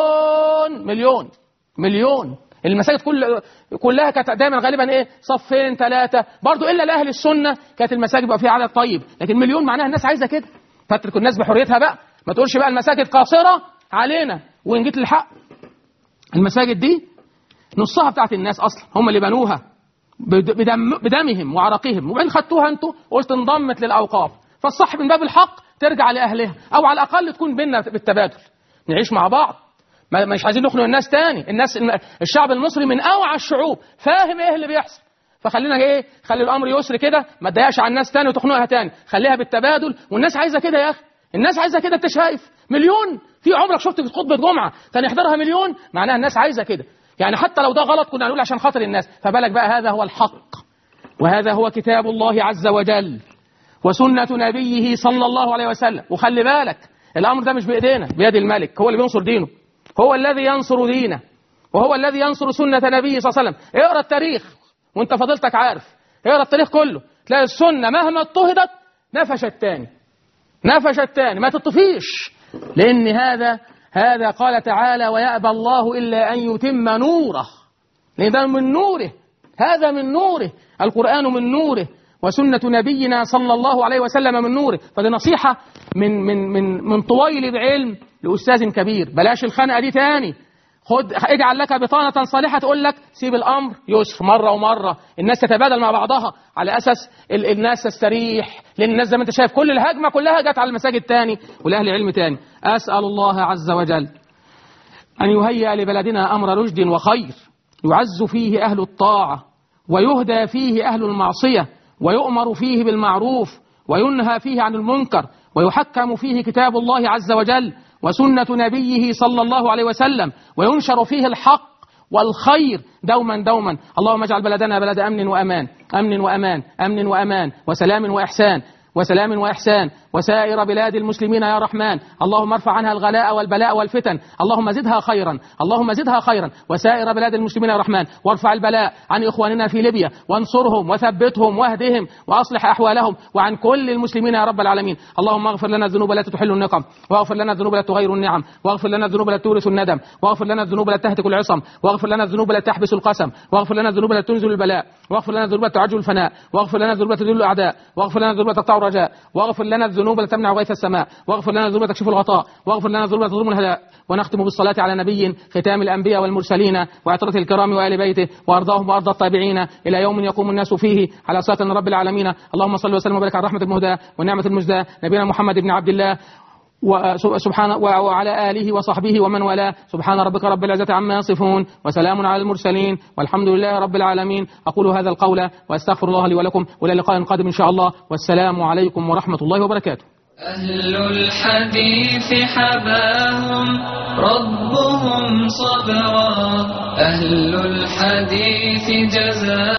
مليون. المساجد كلها كانت دايما غالبا صفين 3 برضو، الا لاهل السنه كانت المساجد بقى فيها عدد طيب، لكن مليون معناها الناس عايزه كده، فترك الناس بحريتها بقى. ما تقولش بقى المساجد قاصره علينا. وان جيت للحق، المساجد دي نصها بتاعت الناس اصلا، هم اللي بنوها بدمهم وعرقهم، وبعدين خدتوها انتوا قلت انضمت للاوقاف. فالصح من باب الحق ترجع لاهلها، او على الاقل تكون بيننا بالتبادل، نعيش مع بعض. مش عايزين نخنق الناس تاني. الشعب المصري من اوعى الشعوب، فاهم ايه اللي بيحصل. فخلينا خلي الامر يسر كده، ما تضايقش على الناس تاني وتخنقها تاني، خليها بالتبادل. والناس عايزه كده يا اخي، الناس عايزه كده. انت شايف مليون في عمرك شفت في خطبه جمعه كان يحضرها مليون؟ معناها الناس عايزه كده. يعني حتى لو ده غلط كنا نقول عشان خاطر الناس، فبالك بقى هذا هو الحق، وهذا هو كتاب الله عز وجل وسنة نبيه صلى الله عليه وسلم. وخلي بالك الأمر ده مش بإيدينا، بيد الملك، هو اللي بينصر دينه، هو الذي ينصر دينه، وهو الذي ينصر سنة نبيه صلى الله عليه وسلم. اقرأ التاريخ وانت فضلتك عارف، اقرأ التاريخ كله، تلاقي السنة مهما اضطهدت نفشت تاني، ما تطفيش. لأن هذا قال تعالى ويأبى الله إلا أن يتم نوره، لأن ده من نوره، هذا من نوره، القرآن من نوره، وسنة نبينا صلى الله عليه وسلم من نوره. فدي نصيحة من طويل بعلم لأستاذ كبير، بلاش الخنقة دي تاني. اجعل لك بطانة صالحة تقول لك سيب الأمر يسر مرة ومرة، الناس تتبادل مع بعضها على أساس الناس تستريح. لأن الناس زي ما انت شايف كل الهجمة كلها جت على المساجد تاني والأهل علم تاني. أسأل الله عز وجل أن يهيئ لبلدنا أمر رشد وخير، يعز فيه أهل الطاعة، ويهدى فيه أهل المعصية، ويؤمر فيه بالمعروف، وينهى فيه عن المنكر، ويحكم فيه كتاب الله عز وجل وسنة نبيه صلى الله عليه وسلم، وينشر فيه الحق والخير دوما دوما. اللهم اجعل بلدنا بلد أمن وأمان، أمن وأمان، أمن وأمان، وسلام وإحسان، وسلام وإحسان، وسائر بلاد المسلمين يا رحمن. اللهم ارفع عنها الغلاء والبلاء والفتن، اللهم زدها خيرا، اللهم زدها خيرا، وسائر بلاد المسلمين يا رحمن. وارفع البلاء عن إخواننا في ليبيا، وانصرهم وثبتهم واهدهم وأصلح أحوالهم، وعن كل المسلمين يا رب العالمين. اللهم اغفر لنا الذنوب التي تحل النقم، واغفر لنا الذنوب التي تغير النعم، واغفر لنا الذنوب التي تورث الندم، واغفر لنا الذنوب التي تهتك العصم، واغفر لنا الذنوب التي تحبس القسم، واغفر لنا الذنوب التي تنزل البلاء، واغفر لنا الذنوب التي تعجل الفناء، واغفر لنا الذنوب التي تذل الأعداء، واغفر لنا الذنوب التي تقطع الرجاء، واغفر لنا الذنوب التي تمنع غيث السماء، واغفر لنا الذنوب التي تكشف الغطاء، واغفر لنا الذنوب التي تضم الهداء. ونختم بالصلاة على نبي ختام الأنبياء والمرسلين وعترة الكرام وآل بيته، وأرضاهم وأرضى التابعين إلى يوم يقوم الناس فيه على صراط رب العالمين. اللهم صل وسلم وبارك على رحمة المهداة والنعمة المجداة نبينا محمد بن عبد الله وسبحان وعلى آله وصحبه ومن والاه. سبحان ربك رب العزة عما يصفون، وسلام على المرسلين، والحمد لله رب العالمين. أقول هذا القول وأستغفر الله لي ولكم، وإلى لقاء قادم إن شاء الله، والسلام عليكم ورحمة الله وبركاته. أهل الحديث حباهم ربهم صبرا، أهل الحديث جزاهم